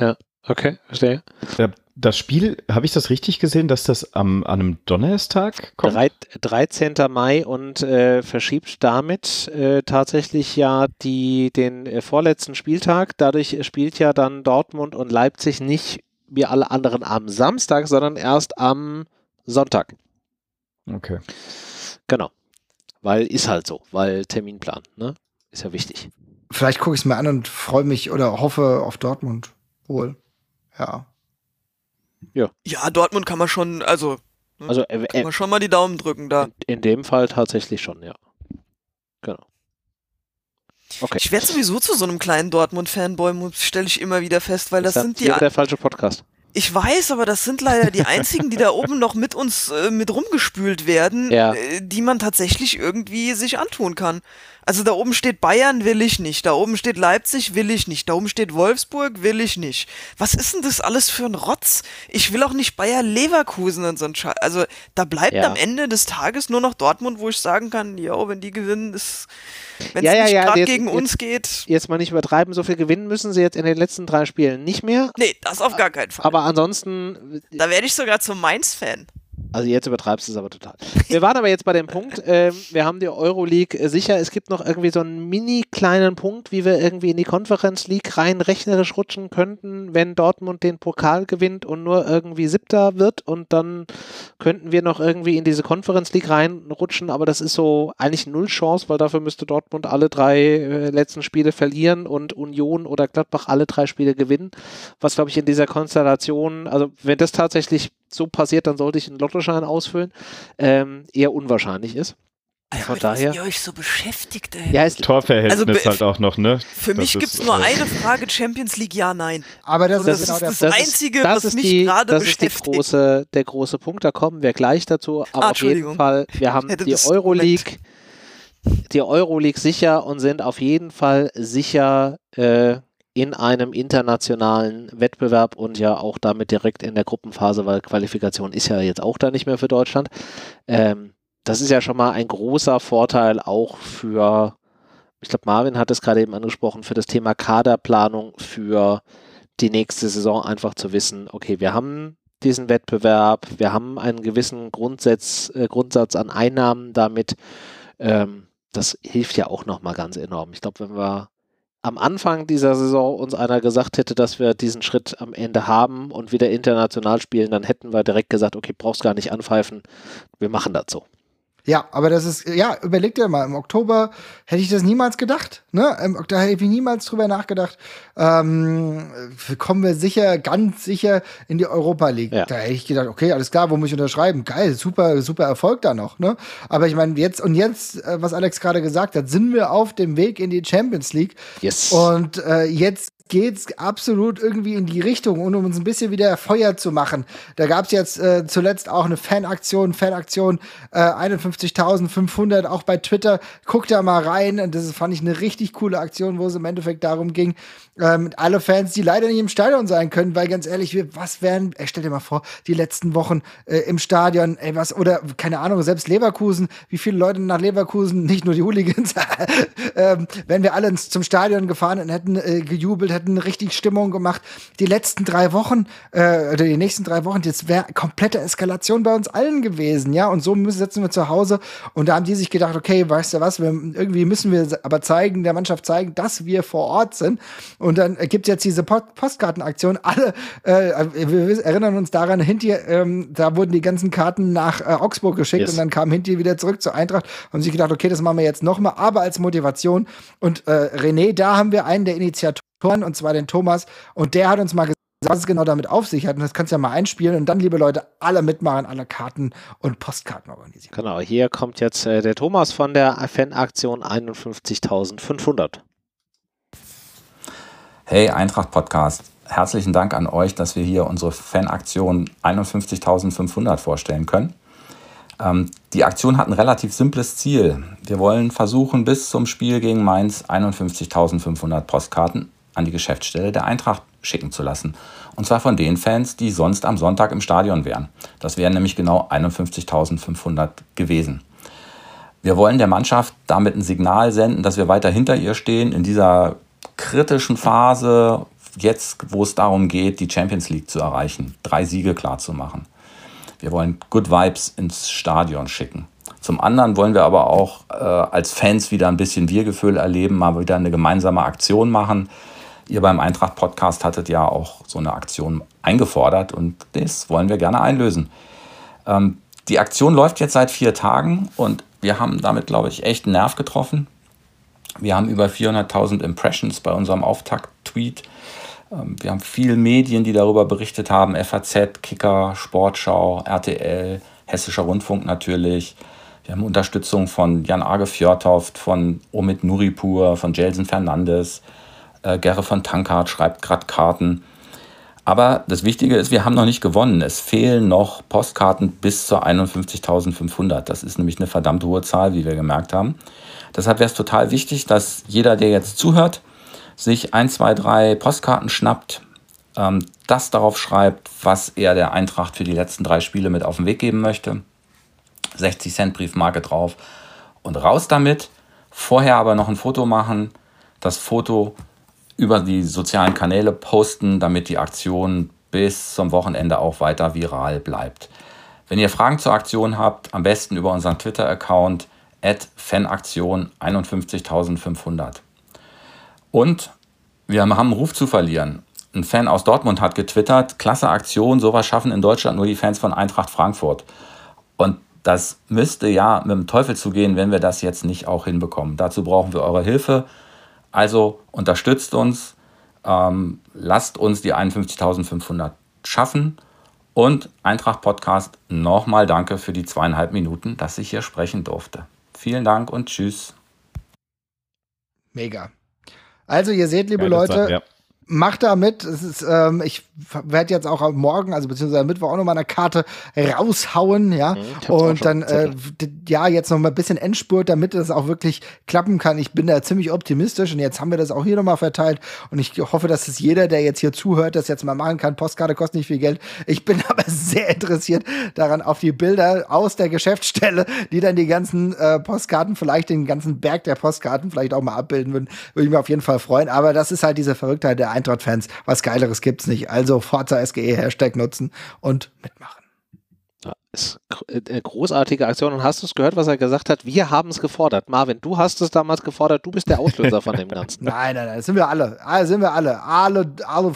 Okay, verstehe. Das Spiel, habe ich das richtig gesehen, dass das an einem Donnerstag kommt? 13. Mai und verschiebt damit tatsächlich ja den vorletzten Spieltag. Dadurch spielt ja dann Dortmund und Leipzig nicht wie alle anderen am Samstag, sondern erst am Sonntag. Okay. Genau. Weil ist halt so, weil Terminplan, ne? Ist ja wichtig. Vielleicht gucke ich es mir an und freue mich oder hoffe auf Dortmund wohl. Ja. Ja, Dortmund kann man schon, also kann man schon mal die Daumen drücken da. In dem Fall tatsächlich schon, ja. Genau. Okay. Ich werde sowieso zu so einem kleinen Dortmund-Fanboy, stelle ich immer wieder fest, weil das sind der falsche Podcast. Ich weiß, aber das sind leider die einzigen, die da oben noch mit uns mit rumgespült werden, die man tatsächlich irgendwie sich antun kann. Also da oben steht Bayern, will ich nicht. Da oben steht Leipzig, will ich nicht. Da oben steht Wolfsburg, will ich nicht. Was ist denn das alles für ein Rotz? Ich will auch nicht Bayer Leverkusen und so ein Scheiß. Also da bleibt am Ende des Tages nur noch Dortmund, wo ich sagen kann, jo, wenn die gewinnen, wenn es nicht gerade gegen uns geht. Jetzt mal nicht übertreiben, so viel gewinnen müssen sie jetzt in den letzten 3 Spielen nicht mehr. Nee, das auf gar keinen Fall. Aber ansonsten... Da werde ich sogar zum Mainz-Fan. Also jetzt übertreibst du es aber total. Wir waren aber jetzt bei dem Punkt, wir haben die Euroleague sicher, es gibt noch irgendwie so einen mini kleinen Punkt, wie wir irgendwie in die Conference League rein rechnerisch rutschen könnten, wenn Dortmund den Pokal gewinnt und nur irgendwie 7. wird und dann könnten wir noch irgendwie in diese Conference League reinrutschen, aber das ist so eigentlich 0 Chance, weil dafür müsste Dortmund alle 3 letzten Spiele verlieren und Union oder Gladbach alle 3 Spiele gewinnen, was glaube ich in dieser Konstellation, also wenn das tatsächlich so passiert, dann sollte ich einen Lottoschein ausfüllen, eher unwahrscheinlich ist. Von daher. Was ihr euch so beschäftigt, ey. Ja, Torverhältnis halt auch noch, ne? Für mich gibt es nur eine Frage, Champions League, ja, nein. Aber das ist genau das Einzige, was mich gerade beschäftigt. Das ist der große Punkt, da kommen wir gleich dazu. Aber auf jeden Fall, wir haben die Euroleague sicher und sind auf jeden Fall sicher in einem internationalen Wettbewerb und ja auch damit direkt in der Gruppenphase, weil Qualifikation ist ja jetzt auch da nicht mehr für Deutschland. Das ist ja schon mal ein großer Vorteil auch für, ich glaube Marvin hat es gerade eben angesprochen, für das Thema Kaderplanung für die nächste Saison einfach zu wissen, okay, wir haben diesen Wettbewerb, wir haben einen gewissen Grundsatz an Einnahmen damit. Das hilft ja auch nochmal ganz enorm. Ich glaube, wenn wir am Anfang dieser Saison uns einer gesagt hätte, dass wir diesen Schritt am Ende haben und wieder international spielen, dann hätten wir direkt gesagt, okay, brauchst gar nicht anpfeifen, wir machen das so. Ja, aber das ist, ja, überleg dir mal, im Oktober hätte ich das niemals gedacht, ne? Da hätte ich niemals drüber nachgedacht, kommen wir ganz sicher in die Europa League. Ja. Da hätte ich gedacht, okay, alles klar, wo muss ich unterschreiben? Geil, super Erfolg da noch, ne? Aber ich meine, jetzt, was Alex gerade gesagt hat, sind wir auf dem Weg in die Champions League. Yes. Und jetzt geht's absolut irgendwie in die Richtung, und um uns ein bisschen wieder Feuer zu machen. Da gab's jetzt zuletzt auch eine Fanaktion 51.500, auch bei Twitter. Guckt da mal rein. Und das fand ich eine richtig coole Aktion, wo es im Endeffekt darum ging, alle Fans, die leider nicht im Stadion sein können, weil ganz ehrlich, was wären, stell dir mal vor, die letzten Wochen im Stadion, oder keine Ahnung, selbst Leverkusen, wie viele Leute nach Leverkusen, nicht nur die Hooligans, wenn wir alle zum Stadion gefahren und hätten gejubelt, hätten richtig Stimmung gemacht. Die letzten 3 Wochen, oder die nächsten 3 Wochen, das wäre komplette Eskalation bei uns allen gewesen, ja, und so sitzen wir zu Hause, und da haben die sich gedacht, okay, weißt du was, irgendwie müssen wir aber der Mannschaft zeigen, dass wir vor Ort sind. Und dann gibt es jetzt diese Postkartenaktion. Alle, wir erinnern uns daran, da wurden die ganzen Karten nach Augsburg geschickt, und dann kamen hinterher wieder zurück zur Eintracht und sich gedacht, okay, das machen wir jetzt nochmal, aber als Motivation. Und René, da haben wir einen der Initiatoren, und zwar den Thomas, und der hat uns mal gesagt, was es genau damit auf sich hat. Und das kannst du ja mal einspielen und dann, liebe Leute, alle mitmachen, alle Karten und Postkarten organisieren. Genau, hier kommt jetzt der Thomas von der Fanaktion 51.500. Hey Eintracht Podcast, herzlichen Dank an euch, dass wir hier unsere Fanaktion 51.500 vorstellen können. Die Aktion hat ein relativ simples Ziel. Wir wollen versuchen, bis zum Spiel gegen Mainz 51.500 Postkarten an die Geschäftsstelle der Eintracht schicken zu lassen. Und zwar von den Fans, die sonst am Sonntag im Stadion wären. Das wären nämlich genau 51.500 gewesen. Wir wollen der Mannschaft damit ein Signal senden, dass wir weiter hinter ihr stehen in dieser kritischen Phase jetzt, wo es darum geht, die Champions League zu erreichen, 3 Siege klar zu machen. Wir wollen Good Vibes ins Stadion schicken. Zum anderen wollen wir aber auch als Fans wieder ein bisschen Wir-Gefühl erleben, mal wieder eine gemeinsame Aktion machen. Ihr beim Eintracht-Podcast hattet ja auch so eine Aktion eingefordert und das wollen wir gerne einlösen. Die Aktion läuft jetzt seit 4 Tagen und wir haben damit, glaube ich, echt einen Nerv getroffen. Wir haben über 400.000 Impressions bei unserem Auftakt-Tweet. Wir haben viele Medien, die darüber berichtet haben. FAZ, Kicker, Sportschau, RTL, Hessischer Rundfunk natürlich. Wir haben Unterstützung von Jan Arge Fjørtoft, von Omid Nuripur, von Gelson Fernandes. Gerre von Tankard schreibt gerade Karten. Aber das Wichtige ist, wir haben noch nicht gewonnen. Es fehlen noch Postkarten bis zur 51.500. Das ist nämlich eine verdammt hohe Zahl, wie wir gemerkt haben. Deshalb wäre es total wichtig, dass jeder, der jetzt zuhört, sich 1, 2, 3 Postkarten schnappt, das darauf schreibt, was er der Eintracht für die letzten 3 Spiele mit auf den Weg geben möchte. 60 Cent Briefmarke drauf und raus damit. Vorher aber noch ein Foto machen, das Foto über die sozialen Kanäle posten, damit die Aktion bis zum Wochenende auch weiter viral bleibt. Wenn ihr Fragen zur Aktion habt, am besten über unseren Twitter-Account @fanaktion 51.500. Und wir haben einen Ruf zu verlieren. Ein Fan aus Dortmund hat getwittert, klasse Aktion, sowas schaffen in Deutschland nur die Fans von Eintracht Frankfurt. Und das müsste ja mit dem Teufel zugehen, wenn wir das jetzt nicht auch hinbekommen. Dazu brauchen wir eure Hilfe. Also unterstützt uns, lasst uns die 51.500 schaffen. Und Eintracht Podcast, nochmal danke für die 2,5 Minuten, dass ich hier sprechen durfte. Vielen Dank und tschüss. Mega. Also ihr seht, liebe Leute, ja. Macht da mit. Es ist, ich werde jetzt auch am Morgen, also beziehungsweise am Mittwoch auch noch mal eine Karte raushauen, ja. Und dann, ja, jetzt noch mal ein bisschen Endspurt, damit das auch wirklich klappen kann. Ich bin da ziemlich optimistisch und jetzt haben wir das auch hier noch mal verteilt und ich hoffe, dass es jeder, der jetzt hier zuhört, das jetzt mal machen kann. Postkarte kostet nicht viel Geld. Ich bin aber sehr interessiert daran, auf die Bilder aus der Geschäftsstelle, die dann die ganzen Postkarten, vielleicht den ganzen Berg der Postkarten vielleicht auch mal abbilden würden. Würde ich mir auf jeden Fall freuen. Aber das ist halt diese Verrücktheit der Eintracht-Fans. Was Geileres gibt's nicht. Also Forza SGE Hashtag nutzen und mitmachen. Ja, ist eine großartige Aktion. Und hast du es gehört, was er gesagt hat? Wir haben es gefordert. Marvin, du hast es damals gefordert. Du bist der Auslöser von dem Ganzen. Nein, das sind wir alle. Alle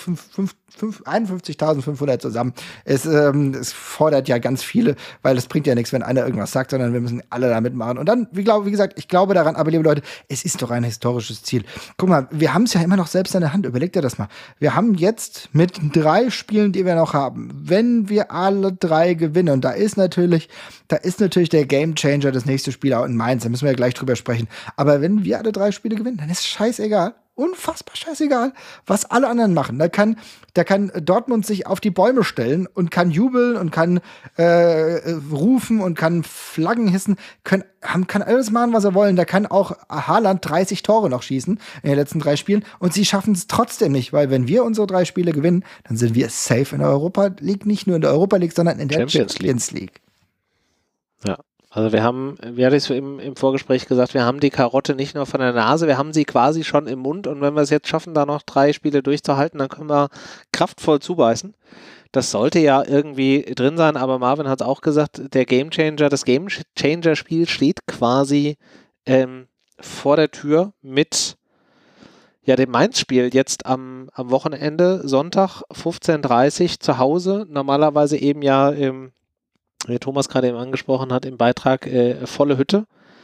51.500 zusammen. Es fordert ja ganz viele, weil es bringt ja nichts, wenn einer irgendwas sagt, sondern wir müssen alle da mitmachen. Und dann, wie gesagt, ich glaube daran, aber liebe Leute, es ist doch ein historisches Ziel. Guck mal, wir haben es ja immer noch selbst in der Hand. Überleg dir das mal. Wir haben jetzt mit 3 Spielen, die wir noch haben, wenn wir alle 3 gewinnen, und da ist natürlich der Gamechanger das nächste Spiel auch in Mainz, da müssen wir ja gleich drüber sprechen. Aber wenn wir alle 3 Spiele gewinnen, dann ist es scheißegal. Unfassbar scheißegal, was alle anderen machen. Da kann Dortmund sich auf die Bäume stellen und kann jubeln und kann rufen und kann Flaggen hissen, kann alles machen, was sie wollen. Da kann auch Haaland 30 Tore noch schießen in den letzten 3 Spielen und sie schaffen es trotzdem nicht, weil wenn wir unsere 3 Spiele gewinnen, dann sind wir safe in der Europa League, nicht nur in der Europa League, sondern in der Champions League. Ja. Also wir haben, wie hatte ich es im Vorgespräch gesagt, wir haben die Karotte nicht nur von der Nase, wir haben sie quasi schon im Mund und wenn wir es jetzt schaffen, da noch 3 Spiele durchzuhalten, dann können wir kraftvoll zubeißen. Das sollte ja irgendwie drin sein, aber Marvin hat es auch gesagt, das Game-Changer-Spiel steht quasi vor der Tür mit dem Mainz-Spiel jetzt am Wochenende, Sonntag 15:30 Uhr zu Hause, normalerweise eben ja wie Thomas gerade eben angesprochen hat, im Beitrag volle Hütte.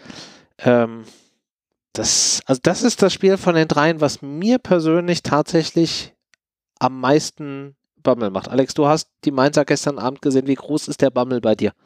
Das ist das Spiel von den 3, was mir persönlich tatsächlich am meisten Bammel macht. Alex, du hast die Mainzer gestern Abend gesehen. Wie groß ist der Bammel bei dir?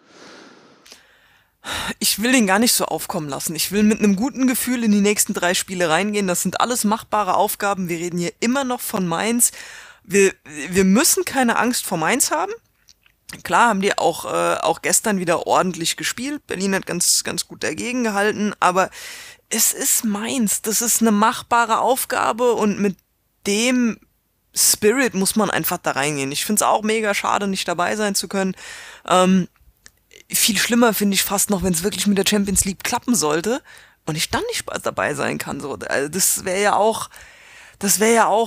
Ich will den gar nicht so aufkommen lassen. Ich will mit einem guten Gefühl in die nächsten 3 Spiele reingehen. Das sind alles machbare Aufgaben. Wir reden hier immer noch von Mainz. Wir müssen keine Angst vor Mainz haben. Klar haben die auch gestern wieder ordentlich gespielt. Berlin hat ganz, ganz gut dagegen gehalten, aber es ist Mainz. Das ist eine machbare Aufgabe und mit dem Spirit muss man einfach da reingehen. Ich finde es auch mega schade, nicht dabei sein zu können. Viel schlimmer finde ich fast noch, wenn es wirklich mit der Champions League klappen sollte und ich dann nicht dabei sein kann. So, also das wäre ja auch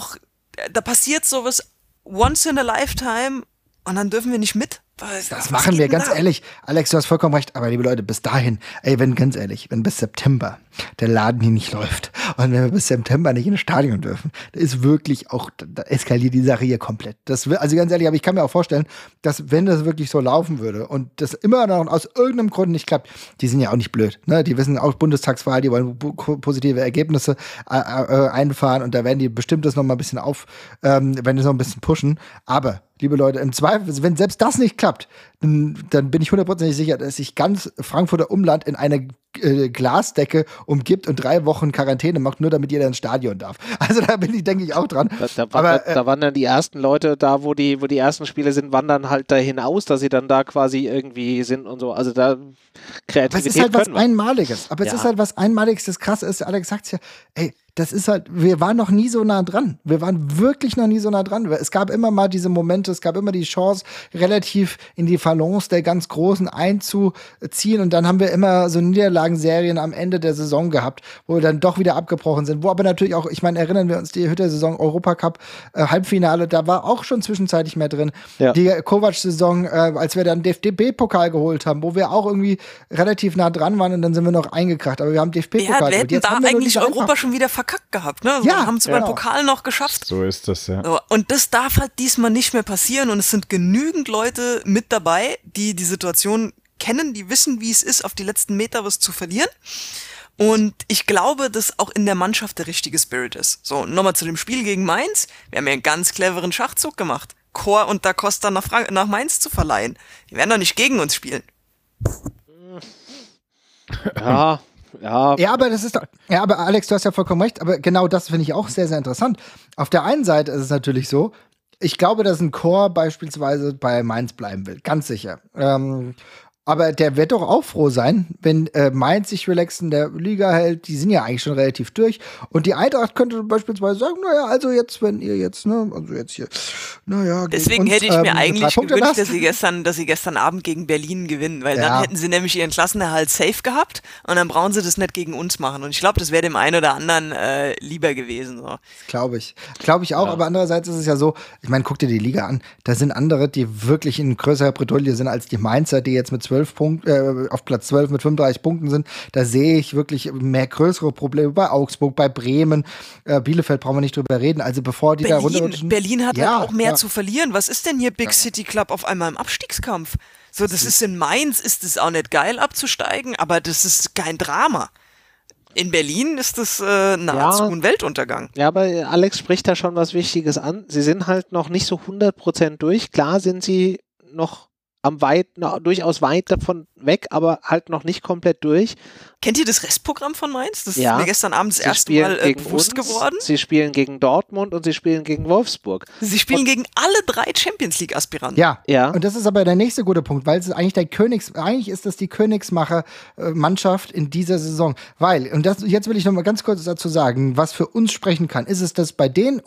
da passiert sowas once in a lifetime und dann dürfen wir nicht mit. Das machen wir, ganz ehrlich. Alex, du hast vollkommen recht. Aber liebe Leute, bis dahin, wenn bis September der Laden hier nicht läuft und wenn wir bis September nicht ins Stadion dürfen, da ist wirklich auch, da eskaliert die Sache hier komplett. Also ganz ehrlich, aber ich kann mir auch vorstellen, dass wenn das wirklich so laufen würde und das immer noch aus irgendeinem Grund nicht klappt, die sind ja auch nicht blöd. Ne? Die wissen auch Bundestagswahl, die wollen positive Ergebnisse einfahren und da werden die bestimmt das noch mal ein bisschen werden das noch ein bisschen pushen. Aber liebe Leute, im Zweifel, wenn selbst das nicht klappt, dann bin ich 100% sicher, dass sich ganz Frankfurter Umland in eine Glasdecke umgibt und 3 Wochen Quarantäne macht, nur damit jeder ins Stadion darf. Also da denke ich auch dran. Da wandern die ersten Leute da, wo die ersten Spiele sind, wandern halt dahin aus, dass sie dann da quasi irgendwie sind und so. Also da Kreativität. Aber es ist halt was Einmaliges. Es ist halt was Einmaliges. Das Krasse ist, Alex sagt ja, ey, das ist halt, wir waren noch nie so nah dran. Wir waren wirklich noch nie so nah dran. Es gab immer mal diese Momente, es gab immer die Chance, relativ in die Balance der ganz Großen einzuziehen. Und dann haben wir immer so Niederlagenserien am Ende der Saison gehabt, wo wir dann doch wieder abgebrochen sind. Wo aber natürlich auch, ich meine, erinnern wir uns die Hütter-Saison, Europacup, Halbfinale, da war auch schon zwischenzeitlich mehr drin. Ja. Die Kovac-Saison, als wir dann DFB-Pokal geholt haben, wo wir auch irgendwie relativ nah dran waren und dann sind wir noch eingekracht. Aber wir haben DFB-Pokal geholt. Wir hätten da eigentlich Europa schon wieder verkackt gehabt, ne? Ja, haben es beim Pokal noch geschafft. So ist das, ja. So, und das darf halt diesmal nicht mehr passieren und es sind genügend Leute mit dabei, die die Situation kennen, die wissen, wie es ist, auf die letzten Meter was zu verlieren. Und ich glaube, dass auch in der Mannschaft der richtige Spirit ist. So, nochmal zu dem Spiel gegen Mainz. Wir haben ja einen ganz cleveren Schachzug gemacht. Chor und Da Costa nach Mainz zu verleihen. Die werden doch nicht gegen uns spielen. Ja, aber Alex, du hast ja vollkommen recht, aber genau das finde ich auch sehr, sehr interessant. Auf der einen Seite ist es natürlich so, ich glaube, dass ein Chor beispielsweise bei Mainz bleiben will, ganz sicher. Aber der wird doch auch froh sein, wenn Mainz sich relaxed in der Liga hält. Die sind ja eigentlich schon relativ durch. Und die Eintracht könnte beispielsweise sagen, naja, also jetzt, wenn ihr jetzt, ne, also jetzt hier, naja. Deswegen hätte ich mir eigentlich gewünscht, dass sie gestern Abend gegen Berlin gewinnen, weil dann hätten sie nämlich ihren Klassenerhalt safe gehabt und dann brauchen sie das nicht gegen uns machen. Und ich glaube, das wäre dem einen oder anderen lieber gewesen. So. Glaube ich. Glaube ich auch, aber andererseits ist es ja so, ich meine, guck dir die Liga an, da sind andere, die wirklich in größerer Bredouille sind als die Mainzer, die jetzt mit 12 Punkten, auf Platz 12 mit 35 Punkten sind. Da sehe ich wirklich mehr größere Probleme bei Augsburg, bei Bremen, Bielefeld brauchen wir nicht drüber reden. Also bevor die da runterrutschen. Berlin hat halt auch mehr zu verlieren. Was ist denn hier Big City Club auf einmal im Abstiegskampf? So, das ist in Mainz, ist es auch nicht geil abzusteigen, aber das ist kein Drama. In Berlin ist das nahezu ein Weltuntergang. Ja, aber Alex spricht da schon was Wichtiges an. Sie sind halt noch nicht so 100% durch. Klar sind sie noch durchaus weit davon weg, aber halt noch nicht komplett durch. Kennt ihr das Restprogramm von Mainz? Das ist mir gestern Abend das erste Mal bewusst geworden. Sie spielen gegen Dortmund und sie spielen gegen Wolfsburg. Sie spielen gegen alle 3 Champions-League-Aspiranten. Ja. Und das ist aber der nächste gute Punkt, weil es ist eigentlich ist das die Königsmacher-Mannschaft in dieser Saison. Weil, und jetzt will ich noch mal ganz kurz dazu sagen, was für uns sprechen kann, ist es, dass bei denen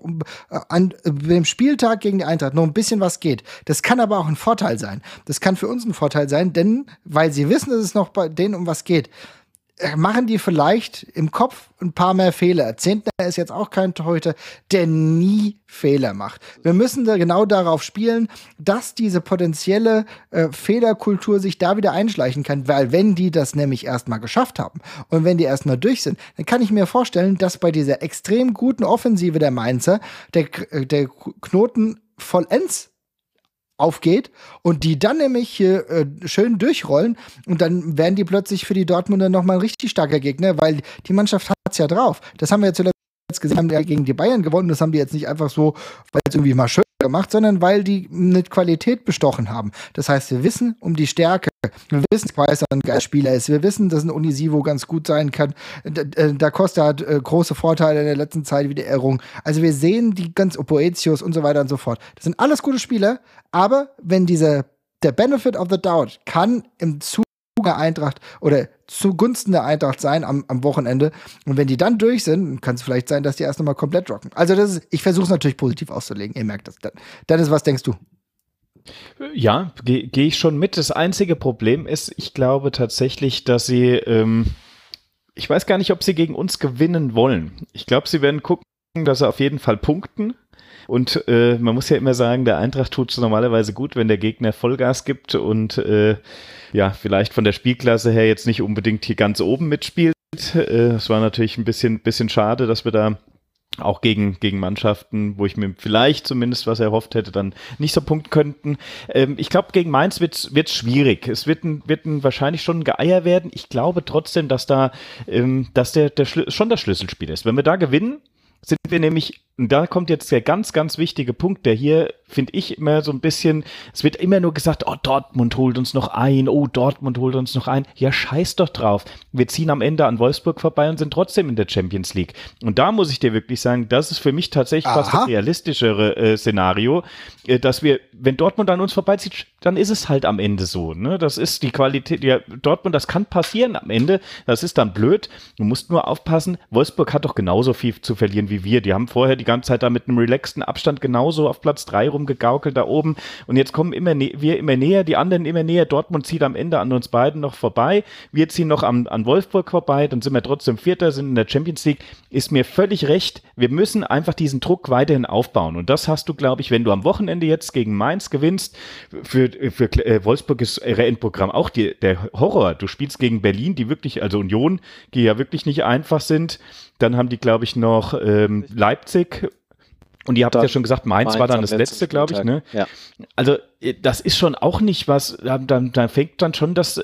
an dem Spieltag gegen die Eintracht noch ein bisschen was geht. Das kann aber auch ein Vorteil sein. Das kann für uns ein Vorteil sein, denn, weil sie wissen, dass es noch bei denen um was geht, machen die vielleicht im Kopf ein paar mehr Fehler. Zehntner ist jetzt auch kein Torhüter, der nie Fehler macht. Wir müssen da genau darauf spielen, dass diese potenzielle Fehlerkultur sich da wieder einschleichen kann, weil wenn die das nämlich erstmal geschafft haben und wenn die erstmal durch sind, dann kann ich mir vorstellen, dass bei dieser extrem guten Offensive der Mainzer der Knoten vollends aufgeht und die dann nämlich hier schön durchrollen und dann werden die plötzlich für die Dortmunder nochmal ein richtig starker Gegner, weil die Mannschaft hat's ja drauf. Das haben wir ja zuletzt gesehen, haben die gegen die Bayern gewonnen, das haben die jetzt nicht einfach so, weil es irgendwie mal schön gemacht, sondern weil die mit Qualität bestochen haben. Das heißt, wir wissen um die Stärke, wir wissen, dass Weißer ein geiler Spieler ist, wir wissen, dass ein Unisivo ganz gut sein kann, Da Costa hat große Vorteile in der letzten Zeit wieder errungen. Also wir sehen die ganz Boetius und so weiter und so fort. Das sind alles gute Spieler, aber wenn der Benefit of the Doubt kann im Zuge der Eintracht oder zugunsten der Eintracht sein am Wochenende. Und wenn die dann durch sind, kann es vielleicht sein, dass die erst nochmal komplett rocken. Also ich versuche es natürlich positiv auszulegen. Ihr merkt das. Dennis, was denkst du? Ja, gehe ich schon mit. Das einzige Problem ist, ich glaube tatsächlich, dass sie, ich weiß gar nicht, ob sie gegen uns gewinnen wollen. Ich glaube, sie werden gucken, dass sie auf jeden Fall punkten. Und man muss ja immer sagen, der Eintracht tut es normalerweise gut, wenn der Gegner Vollgas gibt und vielleicht von der Spielklasse her jetzt nicht unbedingt hier ganz oben mitspielt. Es war natürlich ein bisschen schade, dass wir da auch gegen Mannschaften, wo ich mir vielleicht zumindest was erhofft hätte, dann nicht so punkten könnten. Ich glaube, gegen Mainz wird's schwierig. Es wird wahrscheinlich schon ein Geeier werden. Ich glaube trotzdem, dass da dass der schon das Schlüsselspiel ist. Wenn wir da gewinnen, sind wir nämlich, und da kommt jetzt der ganz, ganz wichtige Punkt, der hier, finde ich, immer so ein bisschen, es wird immer nur gesagt, oh, Dortmund holt uns noch ein, oh, Dortmund holt uns noch ein. Ja, scheiß doch drauf. Wir ziehen am Ende an Wolfsburg vorbei und sind trotzdem in der Champions League. Und da muss ich dir wirklich sagen, das ist für mich tatsächlich fast das realistischere Szenario, dass wir, wenn Dortmund an uns vorbeizieht, dann ist es halt am Ende so. Ne? Das ist die Qualität, ja, Dortmund, das kann passieren am Ende, das ist dann blöd. Du musst nur aufpassen, Wolfsburg hat doch genauso viel zu verlieren wie wir. Die haben vorher die ganze Zeit da mit einem relaxten Abstand genauso auf Platz 3 rumgegaukelt da oben und jetzt kommen wir immer näher, die anderen immer näher. Dortmund zieht am Ende an uns beiden noch vorbei. Wir ziehen noch an Wolfsburg vorbei, dann sind wir trotzdem Vierter, sind in der Champions League. Ist mir völlig recht. Wir müssen einfach diesen Druck weiterhin aufbauen und das hast du, glaube ich, wenn du am Wochenende jetzt gegen Mainz gewinnst. Für Wolfsburg ist ihr Endprogramm auch der Horror. Du spielst gegen Berlin, die wirklich, also Union, die ja wirklich nicht einfach sind. Dann haben die, glaube ich, noch Leipzig. Und ihr habt ja schon gesagt, Mainz war dann das letzte, glaube ich. Ne? Ja. Also das ist schon auch nicht was, da fängt dann,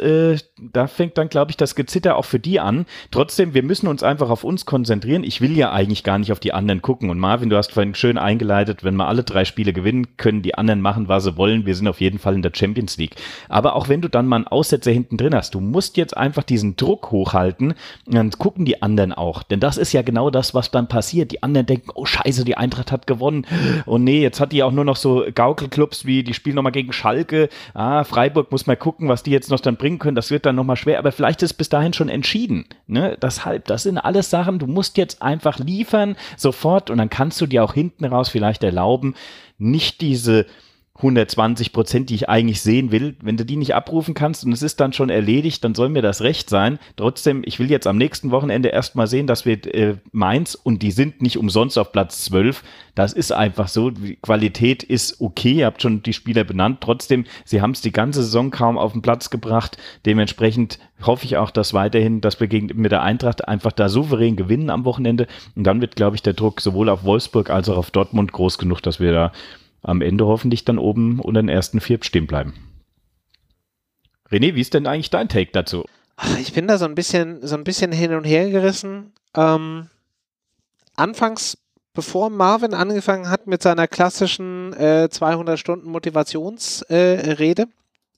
glaube ich, das Gezitter auch für die an. Trotzdem, wir müssen uns einfach auf uns konzentrieren. Ich will ja eigentlich gar nicht auf die anderen gucken. Und Marvin, du hast vorhin schön eingeleitet, wenn wir alle 3 Spiele gewinnen, können die anderen machen, was sie wollen. Wir sind auf jeden Fall in der Champions League. Aber auch wenn du dann mal einen Aussetzer hinten drin hast, du musst jetzt einfach diesen Druck hochhalten und dann gucken die anderen auch. Denn das ist ja genau das, was dann passiert. Die anderen denken, oh scheiße, die Eintracht hat gewonnen. Oh nee, jetzt hat die auch nur noch so Gaukelclubs wie, die spielen nochmal gegen Schalke. Freiburg muss mal gucken, was die jetzt noch dann bringen können. Das wird dann nochmal schwer, aber vielleicht ist bis dahin schon entschieden. Ne? Deshalb, das sind alles Sachen, du musst jetzt einfach liefern, sofort, und dann kannst du dir auch hinten raus vielleicht erlauben, nicht diese 120%, die ich eigentlich sehen will, wenn du die nicht abrufen kannst und es ist dann schon erledigt, dann soll mir das recht sein. Trotzdem, ich will jetzt am nächsten Wochenende erstmal sehen, dass wir Mainz, und die sind nicht umsonst auf Platz 12, das ist einfach so, die Qualität ist okay, ihr habt schon die Spieler benannt, trotzdem, sie haben es die ganze Saison kaum auf den Platz gebracht, dementsprechend hoffe ich auch, dass weiterhin, dass wir mit der Eintracht einfach da souverän gewinnen am Wochenende und dann wird, glaube ich, der Druck sowohl auf Wolfsburg als auch auf Dortmund groß genug, dass wir da am Ende hoffentlich dann oben unter den ersten 4 stehen bleiben. René, wie ist denn eigentlich dein Take dazu? Ich bin da so ein bisschen hin und her gerissen. Anfangs, bevor Marvin angefangen hat mit seiner klassischen 200 Stunden Motivationsrede,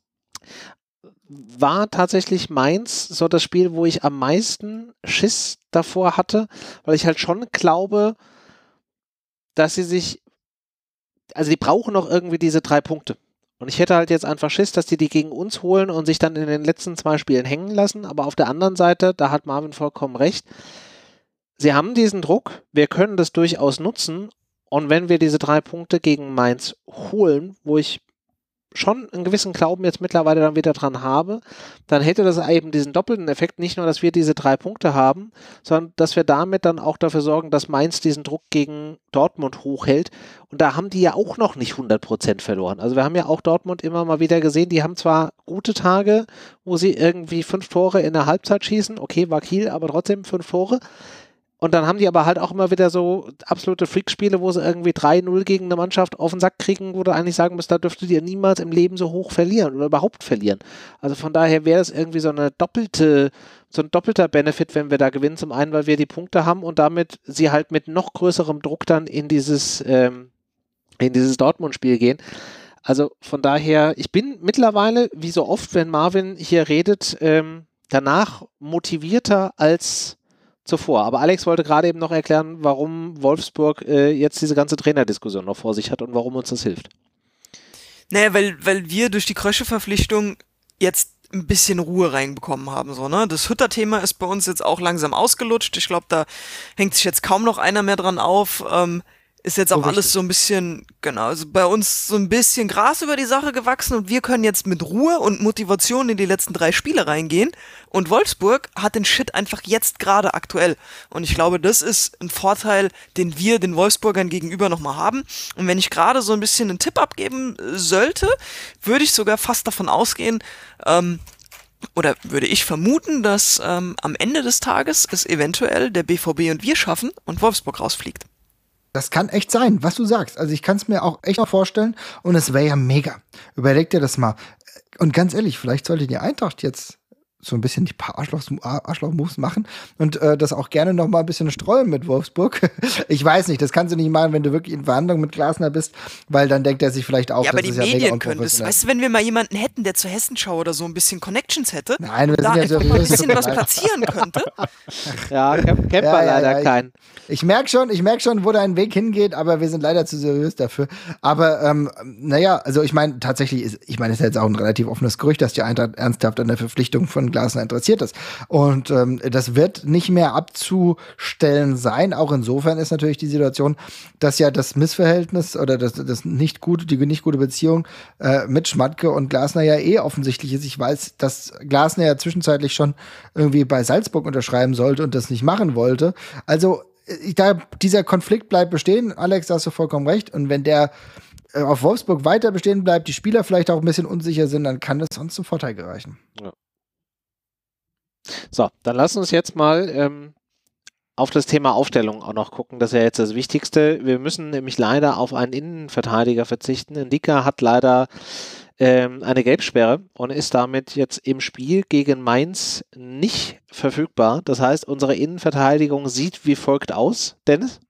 war tatsächlich Mainz so das Spiel, wo ich am meisten Schiss davor hatte, weil ich halt schon glaube, dass sie sich, also die brauchen noch irgendwie diese 3 Punkte. Und ich hätte halt jetzt einfach Schiss, dass die gegen uns holen und sich dann in den letzten 2 Spielen hängen lassen. Aber auf der anderen Seite, da hat Marvin vollkommen recht, sie haben diesen Druck, wir können das durchaus nutzen. Und wenn wir diese 3 Punkte gegen Mainz holen, wo ich schon einen gewissen Glauben jetzt mittlerweile dann wieder dran habe, dann hätte das eben diesen doppelten Effekt, nicht nur, dass wir diese 3 Punkte haben, sondern dass wir damit dann auch dafür sorgen, dass Mainz diesen Druck gegen Dortmund hochhält. Und da haben die ja auch noch nicht 100% verloren. Also wir haben ja auch Dortmund immer mal wieder gesehen, die haben zwar gute Tage, wo sie irgendwie 5 Tore in der Halbzeit schießen, okay, war Kiel, aber trotzdem 5 Tore. Und dann haben die aber halt auch immer wieder so absolute Freakspiele, wo sie irgendwie 3-0 gegen eine Mannschaft auf den Sack kriegen, wo du eigentlich sagen musst, da dürftet ihr niemals im Leben so hoch verlieren oder überhaupt verlieren. Also von daher wäre das irgendwie so ein doppelter Benefit, wenn wir da gewinnen. Zum einen, weil wir die Punkte haben und damit sie halt mit noch größerem Druck dann in dieses Dortmund-Spiel gehen. Also von daher, ich bin mittlerweile, wie so oft, wenn Marvin hier redet, danach motivierter als zuvor. Aber Alex wollte gerade eben noch erklären, warum Wolfsburg jetzt diese ganze Trainerdiskussion noch vor sich hat und warum uns das hilft. Naja, weil wir durch die Krösche-Verpflichtung jetzt ein bisschen Ruhe reinbekommen haben. So, ne? Das Hütter-Thema ist bei uns jetzt auch langsam ausgelutscht. Ich glaube, da hängt sich jetzt kaum noch einer mehr dran auf. ist jetzt auch alles so ein bisschen, genau, also bei uns so ein bisschen Gras über die Sache gewachsen und wir können jetzt mit Ruhe und Motivation in die letzten 3 Spiele reingehen und Wolfsburg hat den Shit einfach jetzt gerade aktuell und ich glaube, das ist ein Vorteil, den wir den Wolfsburgern gegenüber nochmal haben und wenn ich gerade so ein bisschen einen Tipp abgeben sollte, würde ich sogar fast davon ausgehen, oder würde ich vermuten, dass am Ende des Tages es eventuell der BVB und wir schaffen und Wolfsburg rausfliegt. Das kann echt sein, was du sagst. Also ich kann es mir auch echt noch vorstellen und es wäre ja mega. Überleg dir das mal. Und ganz ehrlich, vielleicht sollte die Eintracht jetzt so ein bisschen die paar Arschloch-Moves machen und das auch gerne noch mal ein bisschen streuen mit Wolfsburg. Ich weiß nicht, das kannst du nicht machen, wenn du wirklich in Verhandlungen mit Glasner bist, weil dann denkt er sich vielleicht auch, ja, aber das die ist Medien ja können das. Weißt du, wenn wir mal jemanden hätten, der zur Hessenschau oder so ein bisschen Connections hätte, nein, wir da sind ja einfach mal ein bisschen was platzieren könnte. Ja, kennt man leider keinen. Ich merke schon, wo dein Weg hingeht, aber wir sind leider zu seriös dafür. Aber naja, also ich meine, tatsächlich ist ja jetzt auch ein relativ offenes Gerücht, dass die Eintracht ernsthaft an der Verpflichtung von Glasner interessiert ist. Und das wird nicht mehr abzustellen sein. Auch insofern ist natürlich die Situation, dass ja das Missverhältnis oder die nicht gute Beziehung mit Schmatke und Glasner ja offensichtlich ist. Ich weiß, dass Glasner ja zwischenzeitlich schon irgendwie bei Salzburg unterschreiben sollte und das nicht machen wollte. Also dieser Konflikt bleibt bestehen. Alex, da hast du vollkommen recht. Und wenn der auf Wolfsburg weiter bestehen bleibt, die Spieler vielleicht auch ein bisschen unsicher sind, dann kann das sonst zum Vorteil gereichen. Ja. So, dann lass uns jetzt mal auf das Thema Aufstellung auch noch gucken. Das ist ja jetzt das Wichtigste. Wir müssen nämlich leider auf einen Innenverteidiger verzichten. Ndicka hat leider eine Gelbsperre und ist damit jetzt im Spiel gegen Mainz nicht verfügbar. Das heißt, unsere Innenverteidigung sieht wie folgt aus. Dennis?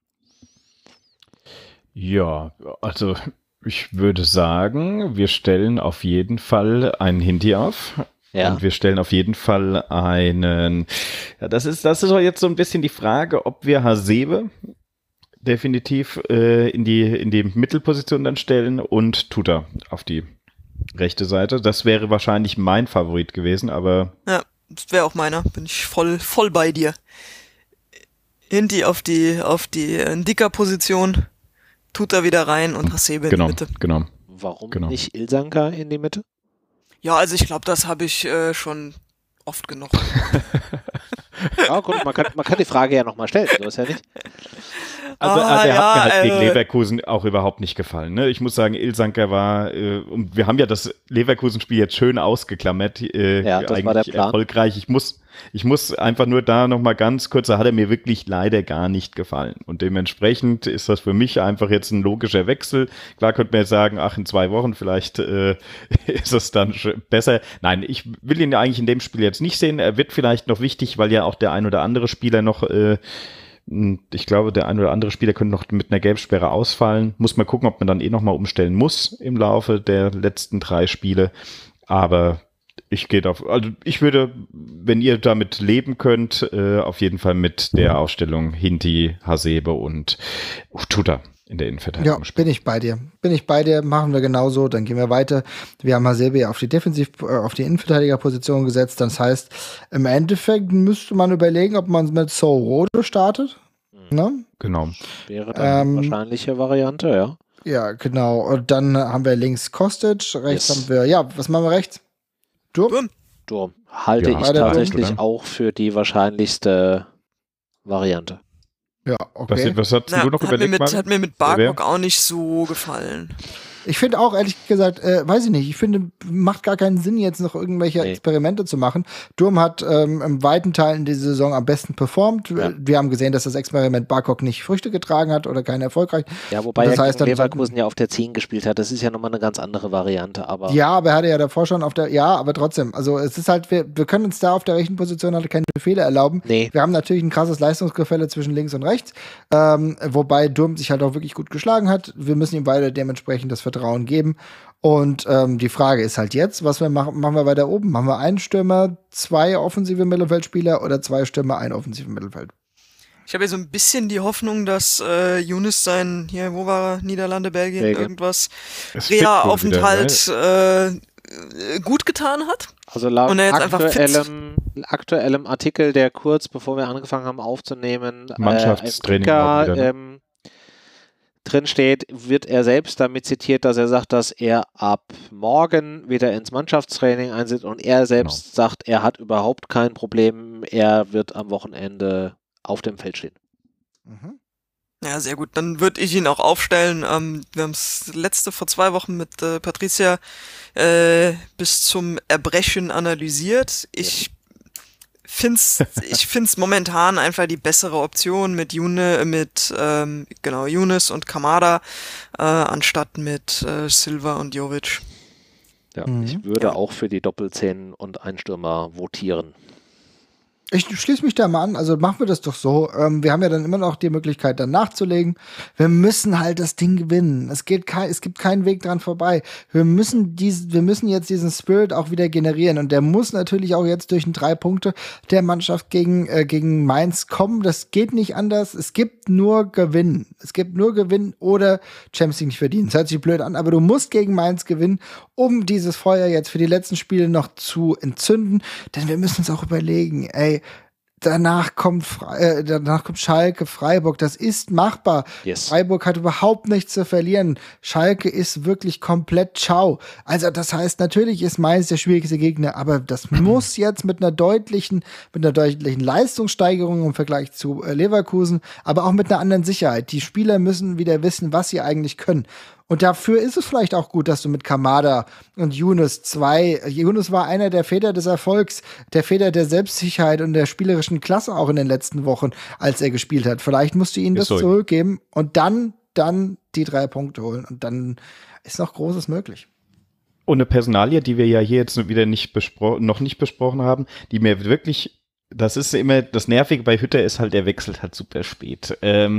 Ja, also ich würde sagen, wir stellen auf jeden Fall einen Hinti auf. Ja. Und wir stellen auf jeden Fall einen, ja, das ist doch jetzt so ein bisschen die Frage, ob wir Hasebe definitiv in die Mittelposition dann stellen und Tuta auf die rechte Seite. Das wäre wahrscheinlich mein Favorit gewesen, aber... Ja, das wäre auch meiner. Bin ich voll bei dir. Hinti auf die Ndicka-Position, Tuta wieder rein und Hasebe in die Mitte. Genau. Warum nicht Ilsanka in die Mitte? Ja, also ich glaube, das habe ich schon oft genug. Ja, gut, man kann die Frage ja nochmal stellen, so ist ja nicht. Also er hat mir halt gegen Leverkusen auch überhaupt nicht gefallen. Ne? Ich muss sagen, Ilsanker war, und wir haben ja das Leverkusen-Spiel jetzt schön ausgeklammert, ja, das war der Plan. Erfolgreich. Ich muss einfach nur da nochmal ganz kurz, da hat er mir wirklich leider gar nicht gefallen. Und dementsprechend ist das für mich einfach jetzt ein logischer Wechsel. Klar könnte man jetzt sagen, in 2 Wochen vielleicht ist es dann besser. Nein, ich will ihn eigentlich in dem Spiel jetzt nicht sehen. Er wird vielleicht noch wichtig, weil ja auch der ein oder andere Spieler noch ich glaube, der ein oder andere Spieler könnte noch mit einer Gelbsperre ausfallen. Muss mal gucken, ob man dann nochmal umstellen muss im Laufe der letzten 3 Spiele. Aber ich würde, wenn ihr damit leben könnt, auf jeden Fall mit der Aufstellung Hinti, Hasebe und Tuta in der Innenverteidigung. Ja, bin ich bei dir. Machen wir genauso. Dann gehen wir weiter. Wir haben Hasebe auf die Innenverteidigerposition gesetzt. Das heißt, im Endeffekt müsste man überlegen, ob man mit Soro startet. Ne? Genau. Wäre dann eine wahrscheinliche Variante, ja. Ja, genau. Und dann haben wir links Kostic, rechts haben wir, was machen wir rechts? Durm. Halte ich tatsächlich auch für die wahrscheinlichste Variante. Ja, okay. Was hast du noch überlegt? Hat mir mit Barkok auch nicht so gefallen. Ich finde auch, ehrlich gesagt, weiß ich nicht, ich finde, macht gar keinen Sinn, jetzt noch irgendwelche Experimente zu machen. Durm hat im weiten Teil in dieser Saison am besten performt. Ja. Wir haben gesehen, dass das Experiment Barkok nicht Früchte getragen hat oder kein erfolgreich. Ja, wobei er gegen Leverkusen ja auf der 10 gespielt hat. Das ist ja nochmal eine ganz andere Variante. Aber ja, aber er hatte ja davor schon aber trotzdem. Also es ist halt, wir können uns da auf der rechten Position halt keine Fehler erlauben. Nee. Wir haben natürlich ein krasses Leistungsgefälle zwischen links und rechts, wobei Durm sich halt auch wirklich gut geschlagen hat. Wir müssen ihm beide dementsprechend das Vertrauen geben. Und die Frage ist halt jetzt, was wir machen wir weiter oben? Machen wir einen Stürmer, 2 offensive Mittelfeldspieler oder 2 Stürmer, 1 offensive Mittelfeld? Ich habe ja so ein bisschen die Hoffnung, dass Younes wo war er? Niederlande, Belgien, irgendwas, Reha-Aufenthalt gut getan hat. Also laut aktuellem Artikel, der kurz bevor wir angefangen haben aufzunehmen, Mannschaftstraining drin steht, wird er selbst damit zitiert, dass er sagt, dass er ab morgen wieder ins Mannschaftstraining einsetzt und er selbst sagt, er hat überhaupt kein Problem, er wird am Wochenende auf dem Feld stehen. Mhm. Ja, sehr gut. Dann würde ich ihn auch aufstellen. Wir haben es vor 2 Wochen mit Patricia bis zum Erbrechen analysiert. Ich find's momentan einfach die bessere Option mit Younes und Kamada anstatt mit Silva und Jovic. Ja, ich würde auch für die Doppelzehn und einen Stürmer votieren. Ich schließe mich da mal an, also machen wir das doch so. Wir haben ja dann immer noch die Möglichkeit, dann nachzulegen. Wir müssen halt das Ding gewinnen. Es gibt keinen Weg dran vorbei. Wir müssen jetzt diesen Spirit auch wieder generieren. Und der muss natürlich auch jetzt durch 3 Punkte der Mannschaft gegen Mainz kommen. Das geht nicht anders. Es gibt nur Gewinnen. Es gibt nur Gewinnen oder Champions League nicht verdienen. Das hört sich blöd an, aber du musst gegen Mainz gewinnen, um dieses Feuer jetzt für die letzten Spiele noch zu entzünden. Denn wir müssen uns auch überlegen, ey, danach kommt Schalke, Freiburg, das ist machbar. Yes. Freiburg hat überhaupt nichts zu verlieren. Schalke ist wirklich komplett ciao. Also das heißt, natürlich ist Mainz der schwierigste Gegner, aber das muss jetzt mit einer deutlichen Leistungssteigerung im Vergleich zu Leverkusen, aber auch mit einer anderen Sicherheit. Die Spieler müssen wieder wissen, was sie eigentlich können. Und dafür ist es vielleicht auch gut, dass du mit Kamada und Younes Younes war einer der Väter des Erfolgs, der Väter der Selbstsicherheit und der spielerischen Klasse auch in den letzten Wochen, als er gespielt hat. Vielleicht musst du ihm das zurückgeben und dann die 3 Punkte holen. Und dann ist noch Großes möglich. Und eine Personalie, die wir ja hier jetzt wieder noch nicht besprochen haben, die mir wirklich, das ist immer das Nervige bei Hütter, ist halt, er wechselt halt super spät.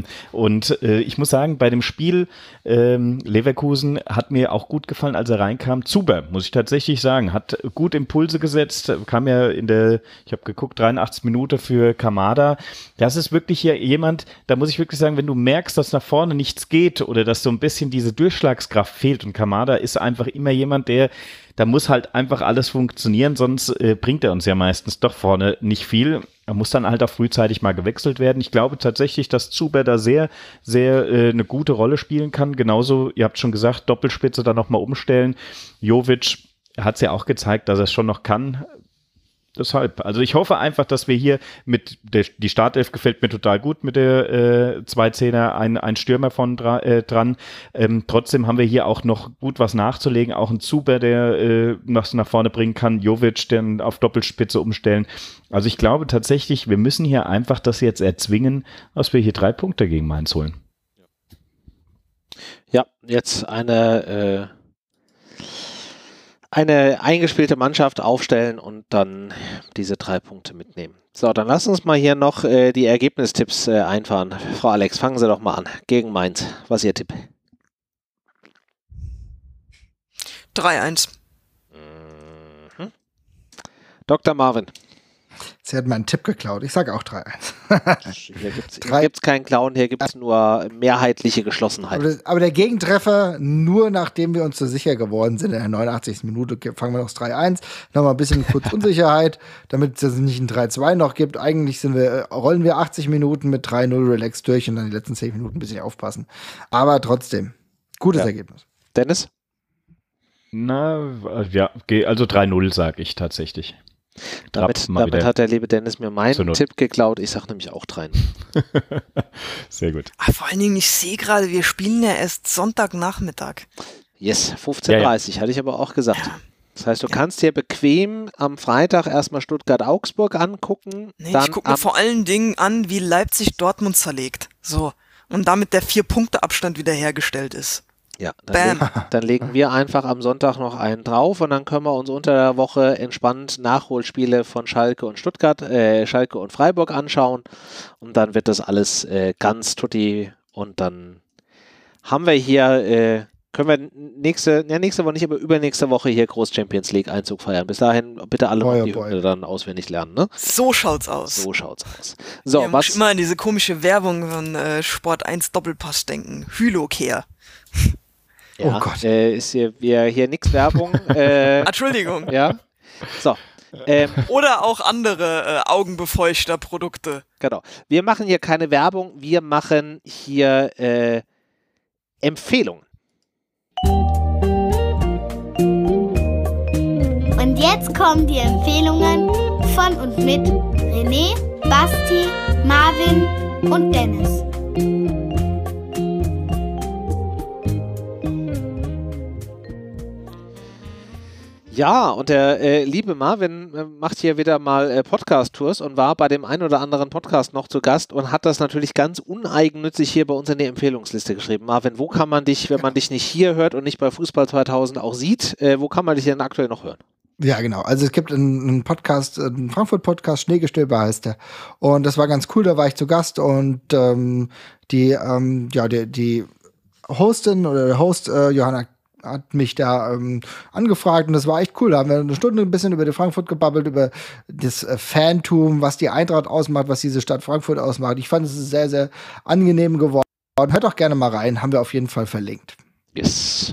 Ich muss sagen, bei dem Spiel Leverkusen hat mir auch gut gefallen, als er reinkam. Zuber, muss ich tatsächlich sagen, hat gut Impulse gesetzt, kam ja ich habe geguckt, 83 Minuten für Kamada. Das ist wirklich hier jemand, da muss ich wirklich sagen, wenn du merkst, dass nach vorne nichts geht oder dass so ein bisschen diese Durchschlagskraft fehlt, und Kamada ist einfach immer jemand, da muss halt einfach alles funktionieren, sonst bringt er uns ja meistens doch vorne nicht viel. Er muss dann halt auch frühzeitig mal gewechselt werden. Ich glaube tatsächlich, dass Zuber da sehr, sehr eine gute Rolle spielen kann. Genauso, ihr habt schon gesagt, Doppelspitze dann nochmal umstellen. Jovic hat es ja auch gezeigt, dass er es schon noch kann. Deshalb, also ich hoffe einfach, dass wir hier die Startelf gefällt mir total gut mit der 2 Zehner, ein Stürmer von dran. Trotzdem haben wir hier auch noch gut was nachzulegen, auch ein Zuber, der nach vorne bringen kann, Jovic, den auf Doppelspitze umstellen. Also ich glaube tatsächlich, wir müssen hier einfach das jetzt erzwingen, dass wir hier 3 Punkte gegen Mainz holen. Ja, jetzt eine eingespielte Mannschaft aufstellen und dann diese 3 Punkte mitnehmen. So, dann lass uns mal hier noch die Ergebnistipps einfahren. Frau Alex, fangen Sie doch mal an. Gegen Mainz. Was ist Ihr Tipp? 3-1. Mhm. Dr. Marvin. Sie hat meinen Tipp geklaut. Ich sage auch 3-1. Hier gibt es keinen Clown, hier gibt es nur mehrheitliche Geschlossenheit. Aber der Gegentreffer, nur nachdem wir uns so sicher geworden sind, in der 89. Minute fangen wir noch das 3-1. Nochmal ein bisschen kurz Unsicherheit, damit es nicht ein 3-2 noch gibt. Eigentlich rollen wir 80 Minuten mit 3-0 relaxed durch und dann die letzten 10 Minuten ein bisschen aufpassen. Aber trotzdem, gutes Ergebnis. Dennis? Na, ja, also 3-0 sage ich tatsächlich. Damit hat der liebe Dennis mir meinen Tipp geklaut. Ich sage nämlich auch 3. Sehr gut. Vor allen Dingen, ich sehe gerade, wir spielen ja erst Sonntagnachmittag. Yes, 15:30 hatte ich aber auch gesagt. Ja. Das heißt, du kannst dir bequem am Freitag erstmal Stuttgart-Augsburg angucken. Nee, ich gucke mir vor allen Dingen an, wie Leipzig Dortmund zerlegt. So. Und damit der 4-Punkte-Abstand wiederhergestellt ist. Ja, dann legen wir einfach am Sonntag noch einen drauf und dann können wir uns unter der Woche entspannt Nachholspiele von Schalke und Schalke und Freiburg anschauen und dann wird das alles ganz tutti und dann haben wir hier, können wir nächste Woche nicht, aber übernächste Woche hier Groß Champions League Einzug feiern. Bis dahin bitte alle die Hymne dann auswendig lernen, ne? So schaut's aus. So. Ja, muss immer an diese komische Werbung von Sport 1 Doppelpass denken. Hylokehr. Ja, oh Gott. Ist hier nix Werbung. Entschuldigung. Ja. So. Oder auch andere Augenbefeuchter-Produkte. Genau. Wir machen hier keine Werbung, wir machen hier Empfehlungen. Und jetzt kommen die Empfehlungen von und mit René, Basti, Marvin und Dennis. Ja, und der liebe Marvin macht hier wieder mal Podcast-Tours und war bei dem einen oder anderen Podcast noch zu Gast und hat das natürlich ganz uneigennützig hier bei uns in die Empfehlungsliste geschrieben. Marvin, wo kann man dich, wenn man dich nicht hier hört und nicht bei Fußball 2000 auch sieht, wo kann man dich denn aktuell noch hören? Ja, genau. Also es gibt einen Podcast, einen Frankfurt-Podcast, Schneegestöber heißt der. Und das war ganz cool, da war ich zu Gast und die Hostin oder der Host Johanna hat mich da angefragt und das war echt cool. Da haben wir eine Stunde ein bisschen über die Frankfurt gebabbelt, über das Fantum, was die Eintracht ausmacht, was diese Stadt Frankfurt ausmacht. Ich fand es sehr, sehr angenehm geworden. Hört doch gerne mal rein, haben wir auf jeden Fall verlinkt. Yes.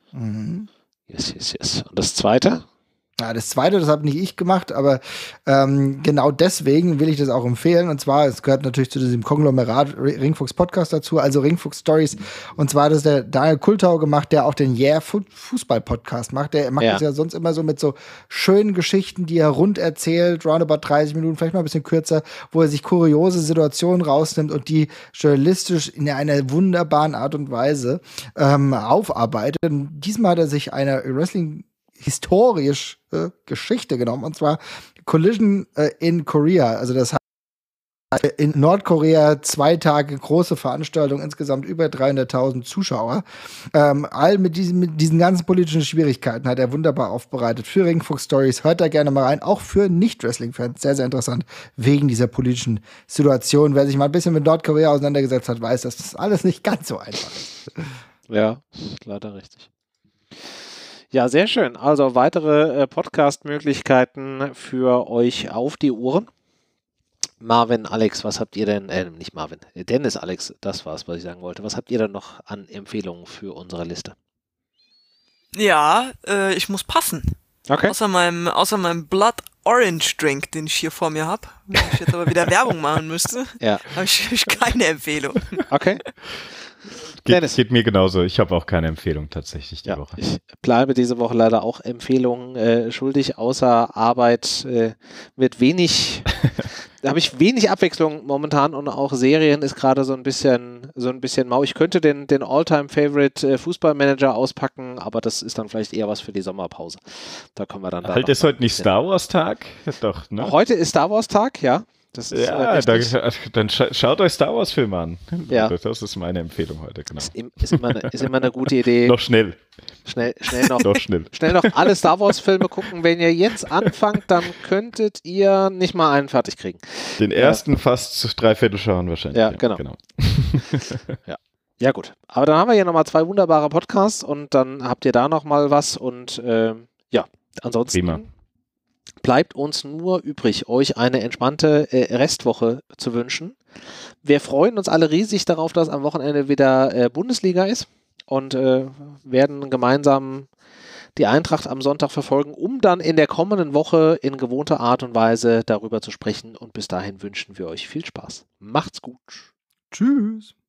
Yes. Und das Zweite? Ja, das Zweite, das habe nicht ich gemacht, aber genau deswegen will ich das auch empfehlen. Und zwar, es gehört natürlich zu diesem Konglomerat Ringfuchs Podcast dazu, also Ringfuchs Stories. Und zwar hat das der Daniel Kultau gemacht, der auch den Fußball Podcast macht. Der macht das ja sonst immer so mit so schönen Geschichten, die er rund erzählt, roundabout 30 Minuten, vielleicht mal ein bisschen kürzer, wo er sich kuriose Situationen rausnimmt und die journalistisch in einer wunderbaren Art und Weise aufarbeitet. Und diesmal hat er sich einer historisch Geschichte genommen, und zwar Collision in Korea. Also das heißt, in Nordkorea 2 Tage große Veranstaltung, insgesamt über 300.000 Zuschauer. All mit diesen ganzen politischen Schwierigkeiten hat er wunderbar aufbereitet für Ringfuchs Stories. Hört da gerne mal rein, auch für Nicht-Wrestling-Fans. Sehr, sehr interessant, wegen dieser politischen Situation. Wer sich mal ein bisschen mit Nordkorea auseinandergesetzt hat, weiß, dass das alles nicht ganz so einfach ist. Ja, leider richtig. Ja, sehr schön. Also weitere Podcast-Möglichkeiten für euch auf die Ohren. Marvin, Alex, was habt ihr denn, nicht Marvin, Dennis, Alex, das war's, was ich sagen wollte. Was habt ihr denn noch an Empfehlungen für unsere Liste? Ja, ich muss passen. Okay. Außer meinem Blood Orange Drink, den ich hier vor mir habe, wenn ich jetzt aber wieder Werbung machen müsste, habe ich keine Empfehlung. Okay. Geht mir genauso. Ich habe auch keine Empfehlung tatsächlich die Woche. Ich bleibe diese Woche leider auch Empfehlungen schuldig. Außer Arbeit wird wenig, da habe ich wenig Abwechslung momentan und auch Serien ist gerade so ein bisschen mau. Ich könnte den All-Time-Favorite Fußballmanager auspacken, aber das ist dann vielleicht eher was für die Sommerpause. Da können wir dann Halt, ist heute nicht Star Wars Tag? Doch, ne? Heute ist Star Wars Tag, ja. Das ist, dann schaut euch Star Wars Filme an. Ja. Das ist meine Empfehlung heute, genau. Ist immer eine gute Idee. Noch schnell. Schnell noch alle Star Wars Filme gucken. Wenn ihr jetzt anfangt, dann könntet ihr nicht mal einen fertig kriegen. Den ersten fast 3/4 schauen wahrscheinlich. Ja, genau. Ja, gut. Aber dann haben wir hier nochmal 2 wunderbare Podcasts und dann habt ihr da nochmal was und ansonsten Prima. Bleibt uns nur übrig, euch eine entspannte Restwoche zu wünschen. Wir freuen uns alle riesig darauf, dass am Wochenende wieder Bundesliga ist und werden gemeinsam die Eintracht am Sonntag verfolgen, um dann in der kommenden Woche in gewohnter Art und Weise darüber zu sprechen. Und bis dahin wünschen wir euch viel Spaß. Macht's gut. Tschüss.